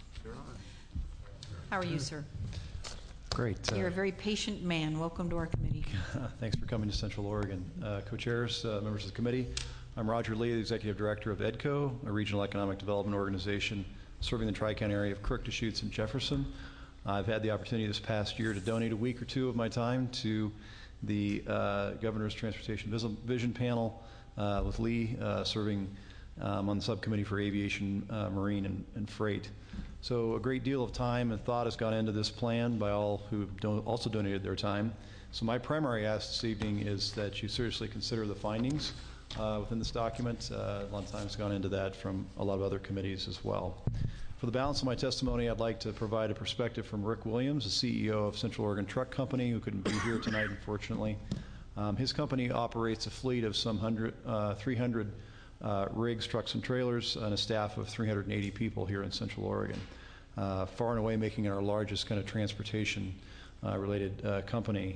How are you, sir? Great. You're a very patient man. Welcome to our committee. Thanks for coming to Central Oregon. Co-chairs, members of the committee, I'm Roger Lee, the Executive Director of EDCO, a regional economic development organization serving the Tri-County area of Crook, Deschutes, and Jefferson. I've had the opportunity this past year to donate a week or two of my time to the Governor's Transportation Vision Panel with Lee serving on the subcommittee for aviation, marine, and freight. So a great deal of time and thought has gone into this plan by all who also donated their time. So my primary ask this evening is that you seriously consider the findings within this document. A lot of time has gone into that from a lot of other committees as well. For the balance of my testimony, I'd like to provide a perspective from Rick Williams, the CEO of Central Oregon Truck Company, who couldn't be here tonight, unfortunately. His company operates a fleet of some 300 rigs, trucks, and trailers, and a staff of 380 people here in Central Oregon. far and away making it our largest kind of transportation related company.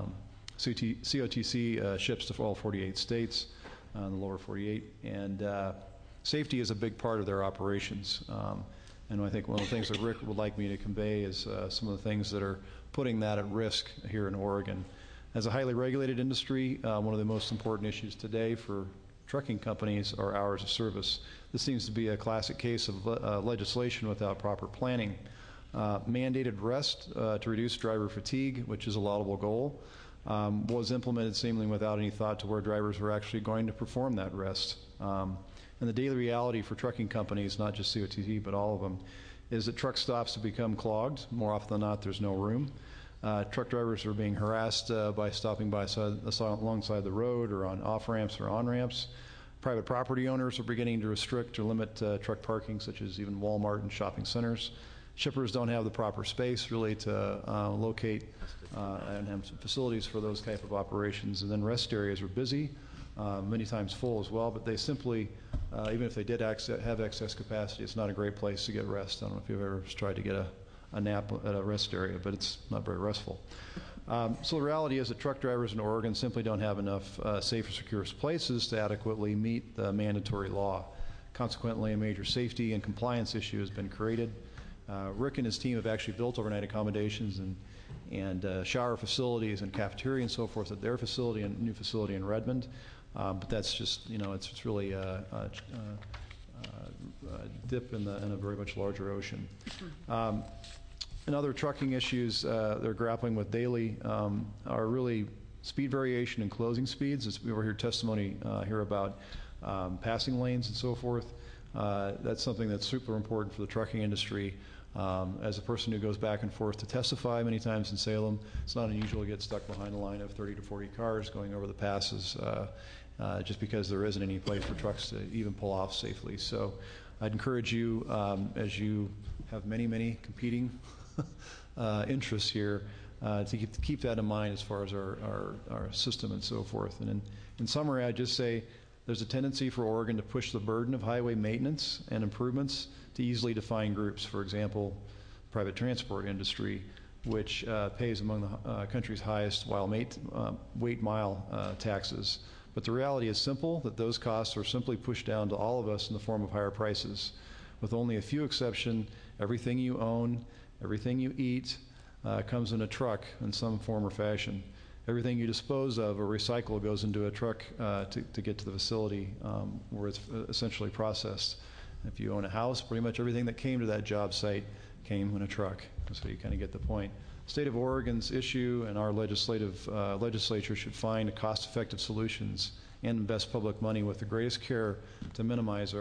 COTC ships to all 48 states, in the lower 48, and safety is a big part of their operations. And I think one of the things that Rick would like me to convey is some of the things that are putting that at risk here in Oregon. As a highly regulated industry, one of the most important issues today for trucking companies are hours of service. This seems to be a classic case of legislation without proper planning. Mandated rest to reduce driver fatigue, which is a laudable goal, was implemented seemingly without any thought to where drivers were actually going to perform that rest. And the daily reality for trucking companies, not just COTC, but all of them, is that truck stops have become clogged. More often than not, there's no room. Truck drivers are being harassed by stopping by alongside the road or on off-ramps or on-ramps. Private property owners are beginning to restrict or limit truck parking, such as even Walmart and shopping centers. Shippers don't have the proper space really to locate and have some facilities for those type of operations. And then rest areas are busy, many times full as well, but they simply, even if they did have excess capacity, it's not a great place to get rest. I don't know if you've ever tried to get a nap at a rest area, but it's not very restful. So the reality is that truck drivers in Oregon simply don't have enough safe or secure places to adequately meet the mandatory law. Consequently, a major safety and compliance issue has been created. Rick and his team have actually built overnight accommodations and shower facilities and cafeteria and so forth at their facility and new facility in Redmond. But that's just, it's really a dip in a very much larger ocean. And other trucking issues they're grappling with daily are really speed variation and closing speeds. As we were hear testimony here about passing lanes and so forth. That's something that's super important for the trucking industry. As a person who goes back and forth to testify many times in Salem, it's not unusual to get stuck behind a line of 30 to 40 cars going over the passes just because there isn't any place for trucks to even pull off safely. So I'd encourage you, as you have many, many competing interests here, to keep that in mind as far as our system and so forth. And in summary, I'd just say there's a tendency for Oregon to push the burden of highway maintenance and improvements to easily defined groups. For example, private transport industry, which pays among the country's highest weight mile taxes. But the reality is simple, that those costs are simply pushed down to all of us in the form of higher prices. With only a few exceptions, everything you own, everything you eat comes in a truck in some form or fashion. Everything you dispose of or recycle goes into a truck to get to the facility where it's essentially processed. If you own a house, pretty much everything that came to that job site came in a truck. So you kind of get the point. State of Oregon's issue and our legislature should find cost-effective solutions and invest public money with the greatest care to maximize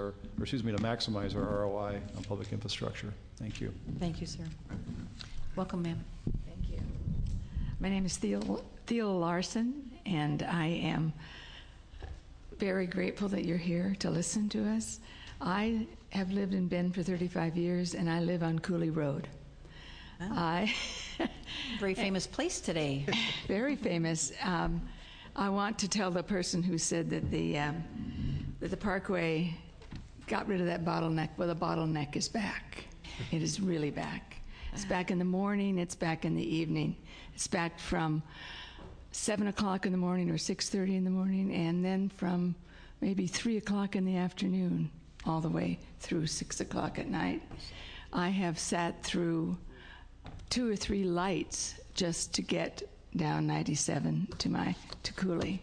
our ROI on public infrastructure. Thank you. Thank you, sir. Welcome, ma'am. Thank you. My name is Theo Larson, and I am very grateful that you're here to listen to us. I have lived in Bend for 35 years, and I live on Cooley Road. Oh. Very famous place today. Very famous. I want to tell the person who said that the Parkway got rid of that bottleneck. Well, the bottleneck is back. It is really back. It's back in the morning. It's back in the evening. It's back from 7 o'clock in the morning or 6:30 in the morning, and then from maybe 3 o'clock in the afternoon all the way through 6 o'clock at night. I have sat through 2 or 3 lights just to get down 97 to Cooley.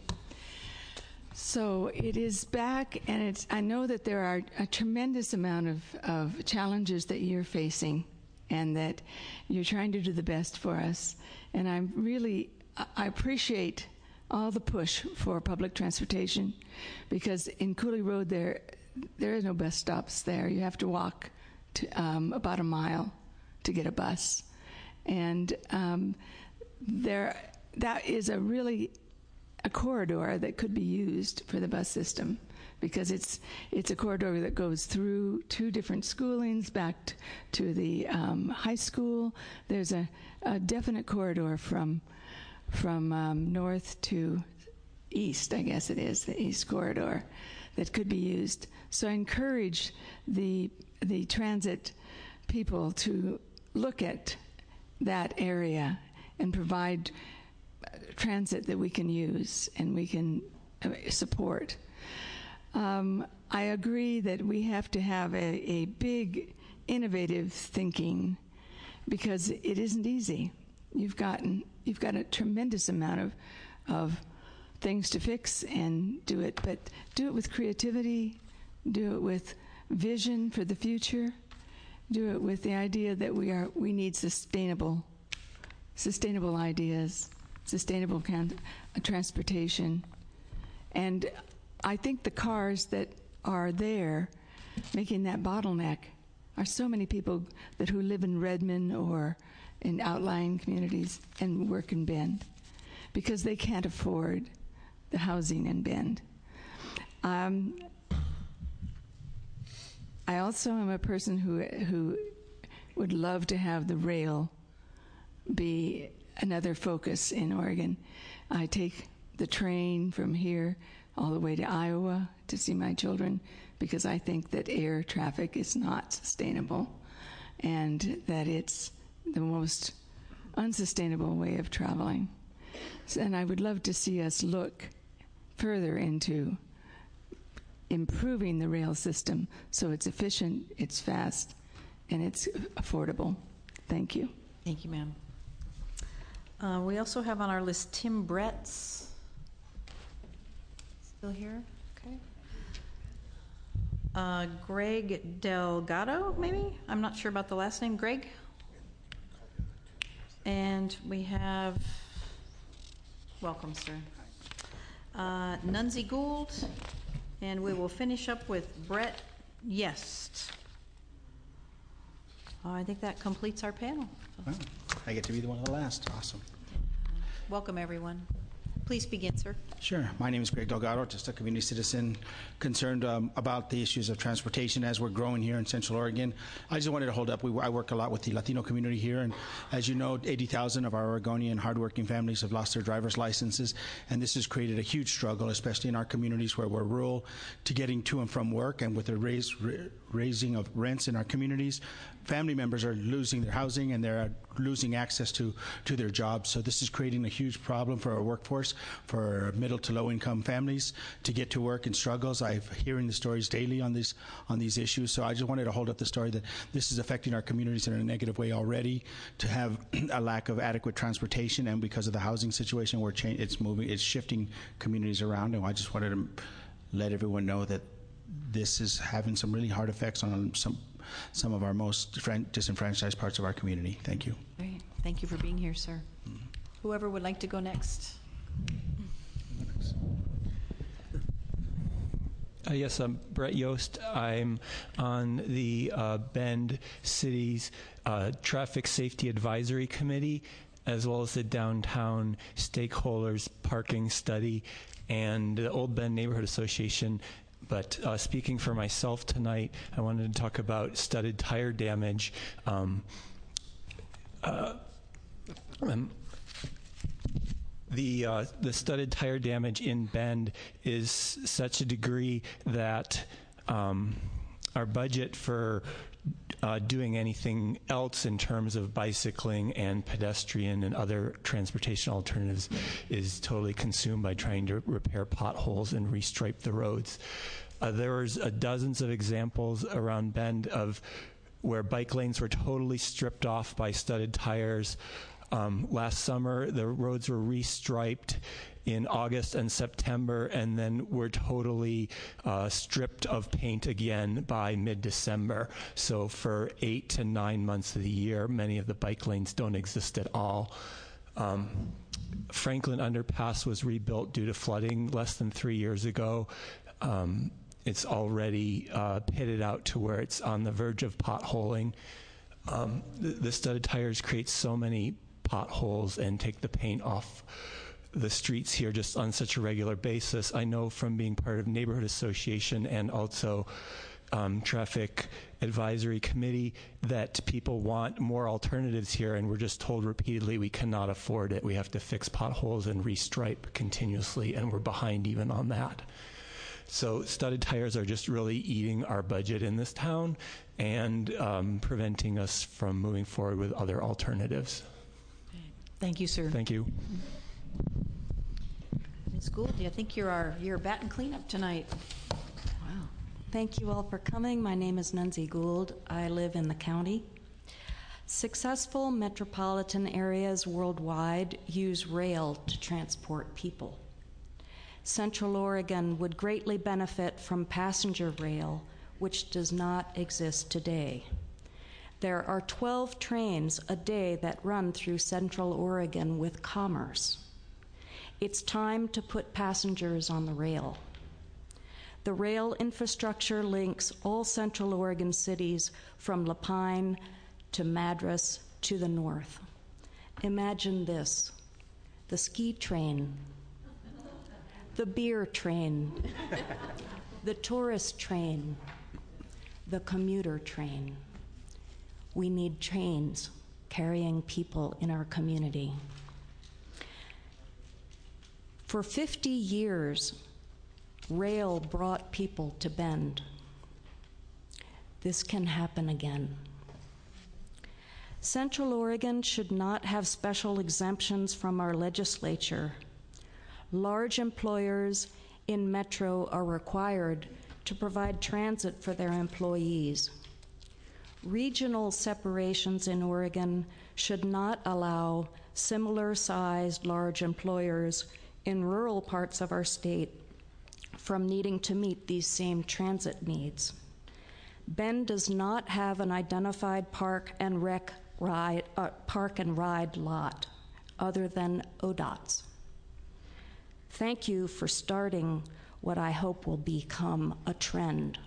So it is back, and I know that there are a tremendous amount of challenges that you're facing, and that you're trying to do the best for us. And I appreciate all the push for public transportation, because in Cooley Road there is no bus stops there. You have to walk to about a mile to get a bus. And that is a corridor that could be used for the bus system, because it's a corridor that goes through 2 different schoolings back to the high school. There's a definite corridor from north to east, I guess it is, the east corridor, that could be used. So I encourage the transit people to look at that area and provide transit that we can use and we can support. I agree that we have to have a big, innovative thinking, because it isn't easy. You've got a tremendous amount of things to fix and do it, but do it with creativity, do it with vision for the future, do it with the idea that we need sustainable ideas, sustainable transportation. And I think the cars that are there making that bottleneck are so many people who live in Redmond or in outlying communities and work in Bend, because they can't afford the housing in Bend. I also am a person who would love to have the rail be another focus in Oregon. I take the train from here all the way to Iowa to see my children, because I think that air traffic is not sustainable and that it's the most unsustainable way of traveling. And I would love to see us look further into improving the rail system so it's efficient, it's fast, and it's affordable. Thank you. Thank you, ma'am. We also have on our list Tim Bretz. Still here? Okay. Greg Delgado, maybe? I'm not sure about the last name. Greg? And we have, welcome, sir. Nunzi Gould, and we will finish up with Brett Yest. I think that completes our panel. Wow. I get to be the one of the last. Awesome. Welcome, everyone. Please begin, sir. Sure. My name is Greg Delgado, just a community citizen concerned about the issues of transportation as we're growing here in Central Oregon. I just wanted to hold up. I work a lot with the Latino community here, and as you know, 80,000 of our Oregonian hardworking families have lost their driver's licenses, and this has created a huge struggle, especially in our communities where we're rural, to getting to and from work, and with the raising of rents in our communities, family members are losing their housing and they're losing access to their jobs. So this is creating a huge problem for our workforce, for middle to low income families to get to work and struggles. I'm hearing the stories daily on these issues. So I just wanted to hold up the story that this is affecting our communities in a negative way already, to have a lack of adequate transportation, and because of the housing situation, it's shifting communities around. And I just wanted to let everyone know that this is having some really hard effects on some of our most disenfranchised parts of our community. Thank you. Great. Thank you for being here, sir. Whoever would like to go next. Yes, I'm Brett Yost. I'm on the Bend City's Traffic Safety Advisory Committee, as well as the Downtown Stakeholders Parking Study and the Old Bend Neighborhood Association. But speaking for myself tonight, I wanted to talk about studded tire damage. The studded tire damage in Bend is such a degree that our budget for doing anything else in terms of bicycling and pedestrian and other transportation alternatives is totally consumed by trying to repair potholes and restripe the roads. There's dozens of examples around Bend of where bike lanes were totally stripped off by studded tires. Last summer, the roads were restriped in August and September, and then were totally stripped of paint again by mid-December. So for 8 to 9 months of the year, many of the bike lanes don't exist at all. Franklin Underpass was rebuilt due to flooding less than 3 years ago. It's already pitted out to where it's on the verge of potholing. The studded tires create so many potholes and take the paint off the streets here just on such a regular basis. I know from being part of Neighborhood Association and also Traffic Advisory Committee that people want more alternatives here, and we're just told repeatedly we cannot afford it. We have to fix potholes and restripe continuously, and we're behind even on that. So studded tires are just really eating our budget in this town and preventing us from moving forward with other alternatives. Thank you, sir. Thank you. Ms. Gould, I think you're our bat and cleanup tonight. Wow. Thank you all for coming. My name is Nunzi Gould. I live in the county. Successful metropolitan areas worldwide use rail to transport people. Central Oregon would greatly benefit from passenger rail, which does not exist today. There are 12 trains a day that run through Central Oregon with commerce. It's time to put passengers on the rail. The rail infrastructure links all Central Oregon cities from Lapine to Madras to the north. Imagine this: the ski train, the beer train, the tourist train, the commuter train. We need trains carrying people in our community. For 50 years, rail brought people to Bend. This can happen again. Central Oregon should not have special exemptions from our legislature. Large employers in Metro are required to provide transit for their employees. Regional separations in Oregon should not allow similar-sized large employers in rural parts of our state from needing to meet these same transit needs. Bend does not have an identified park and ride lot other than ODOT's. Thank you for starting what I hope will become a trend.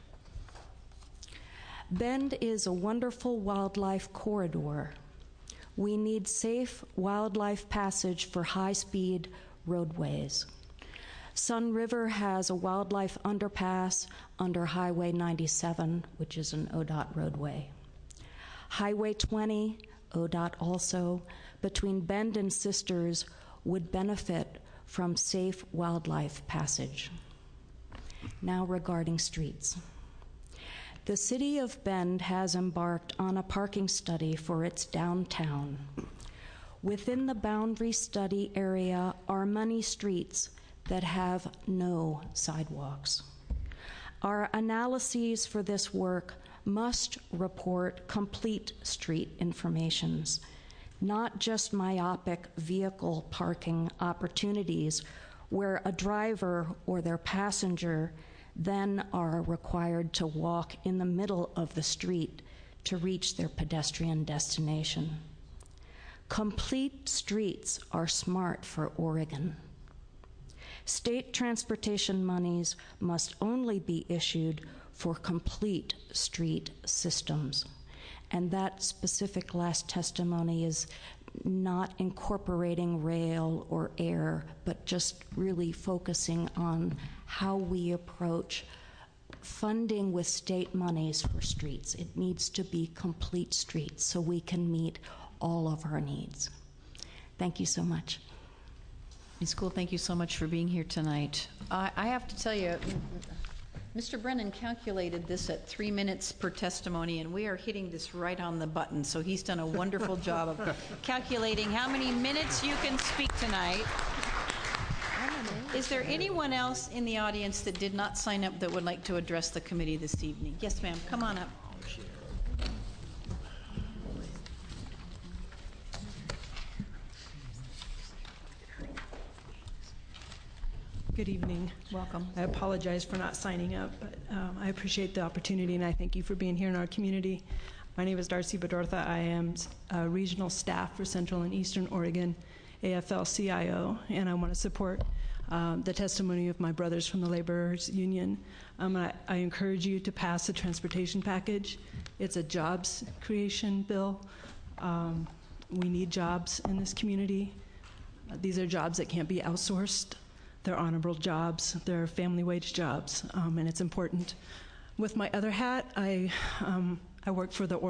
Bend is a wonderful wildlife corridor. We need safe wildlife passage for high-speed roadways. Sun River has a wildlife underpass under Highway 97, which is an ODOT roadway. Highway 20, ODOT also, between Bend and Sisters would benefit from safe wildlife passage. Now regarding streets. The city of Bend has embarked on a parking study for its downtown. Within the boundary study area are many streets that have no sidewalks. Our analyses for this work must report complete street informations, not just myopic vehicle parking opportunities where a driver or their passenger then are required to walk in the middle of the street to reach their pedestrian destination. Complete streets are smart for Oregon. State transportation monies must only be issued for complete street systems. And that specific last testimony is not incorporating rail or air, but just really focusing on how we approach funding with state monies for streets. It needs to be complete streets so we can meet all of our needs. Thank you so much. Ms. Gould, thank you so much for being here tonight. I have to tell you, Mr. Brennan calculated this at 3 minutes per testimony, and we are hitting this right on the button. So he's done a wonderful job of calculating how many minutes you can speak tonight. Is there anyone else in the audience that did not sign up that would like to address the committee this evening? Yes, ma'am. Come on up. Good evening. Welcome. I apologize for not signing up, but I appreciate the opportunity, and I thank you for being here in our community. My name is Darcy Bedortha. I am regional staff for Central and Eastern Oregon AFL-CIO, and I want to support the testimony of my brothers from the Laborers Union. I encourage you to pass the transportation package. It's a jobs creation bill. We need jobs in this community. These are jobs that can't be outsourced. They're honorable jobs. They're family wage jobs, and it's important. With my other hat, I work for the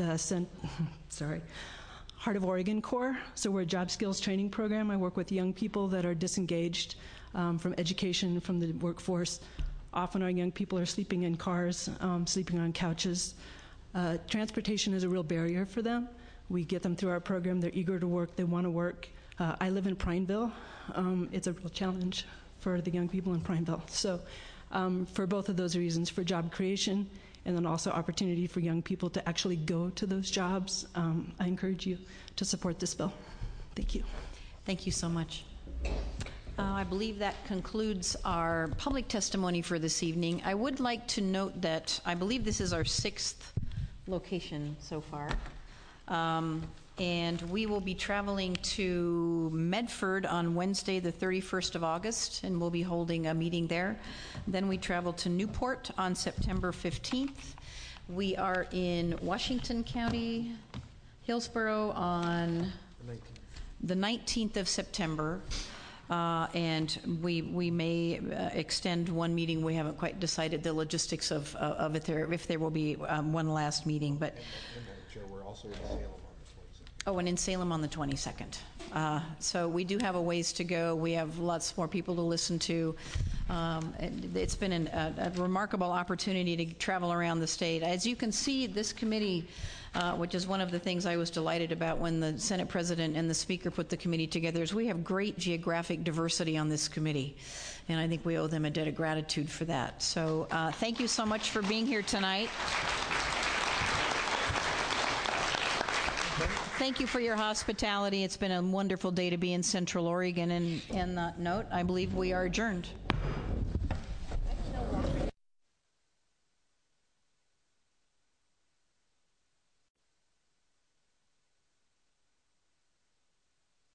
Heart of Oregon Corps. So we're a job skills training program. I work with young people that are disengaged from education, from the workforce, Often our young people are sleeping in cars, sleeping on couches. Transportation is a real barrier for them. We get them through our program. They're eager to work. They want to work. I live in Prineville. It's a real challenge for the young people in Prineville. So for both of those reasons, for job creation and then also opportunity for young people to actually go to those jobs, I encourage you to support this bill. Thank you. Thank you so much. I believe that concludes our public testimony for this evening. I would like to note that I believe this is our 6th location so far. And we will be traveling to Medford on Wednesday, the 31st of August, and we'll be holding a meeting there. Then we travel to Newport on September 15th. We are in Washington County, Hillsborough on the 19th of September. And we may extend one meeting. We haven't quite decided the logistics of it there, if there will be one last meeting. But we're also in Salem on the 22nd. Oh, and in Salem on the 22nd. So we do have a ways to go. We have lots more people to listen to. It's been a remarkable opportunity to travel around the state. As you can see, this committee, which is one of the things I was delighted about when the Senate President and the Speaker put the committee together, is we have great geographic diversity on this committee. And I think we owe them a debt of gratitude for that. So thank you so much for being here tonight. Thank you for your hospitality. It's been a wonderful day to be in Central Oregon. And on that note, I believe we are adjourned.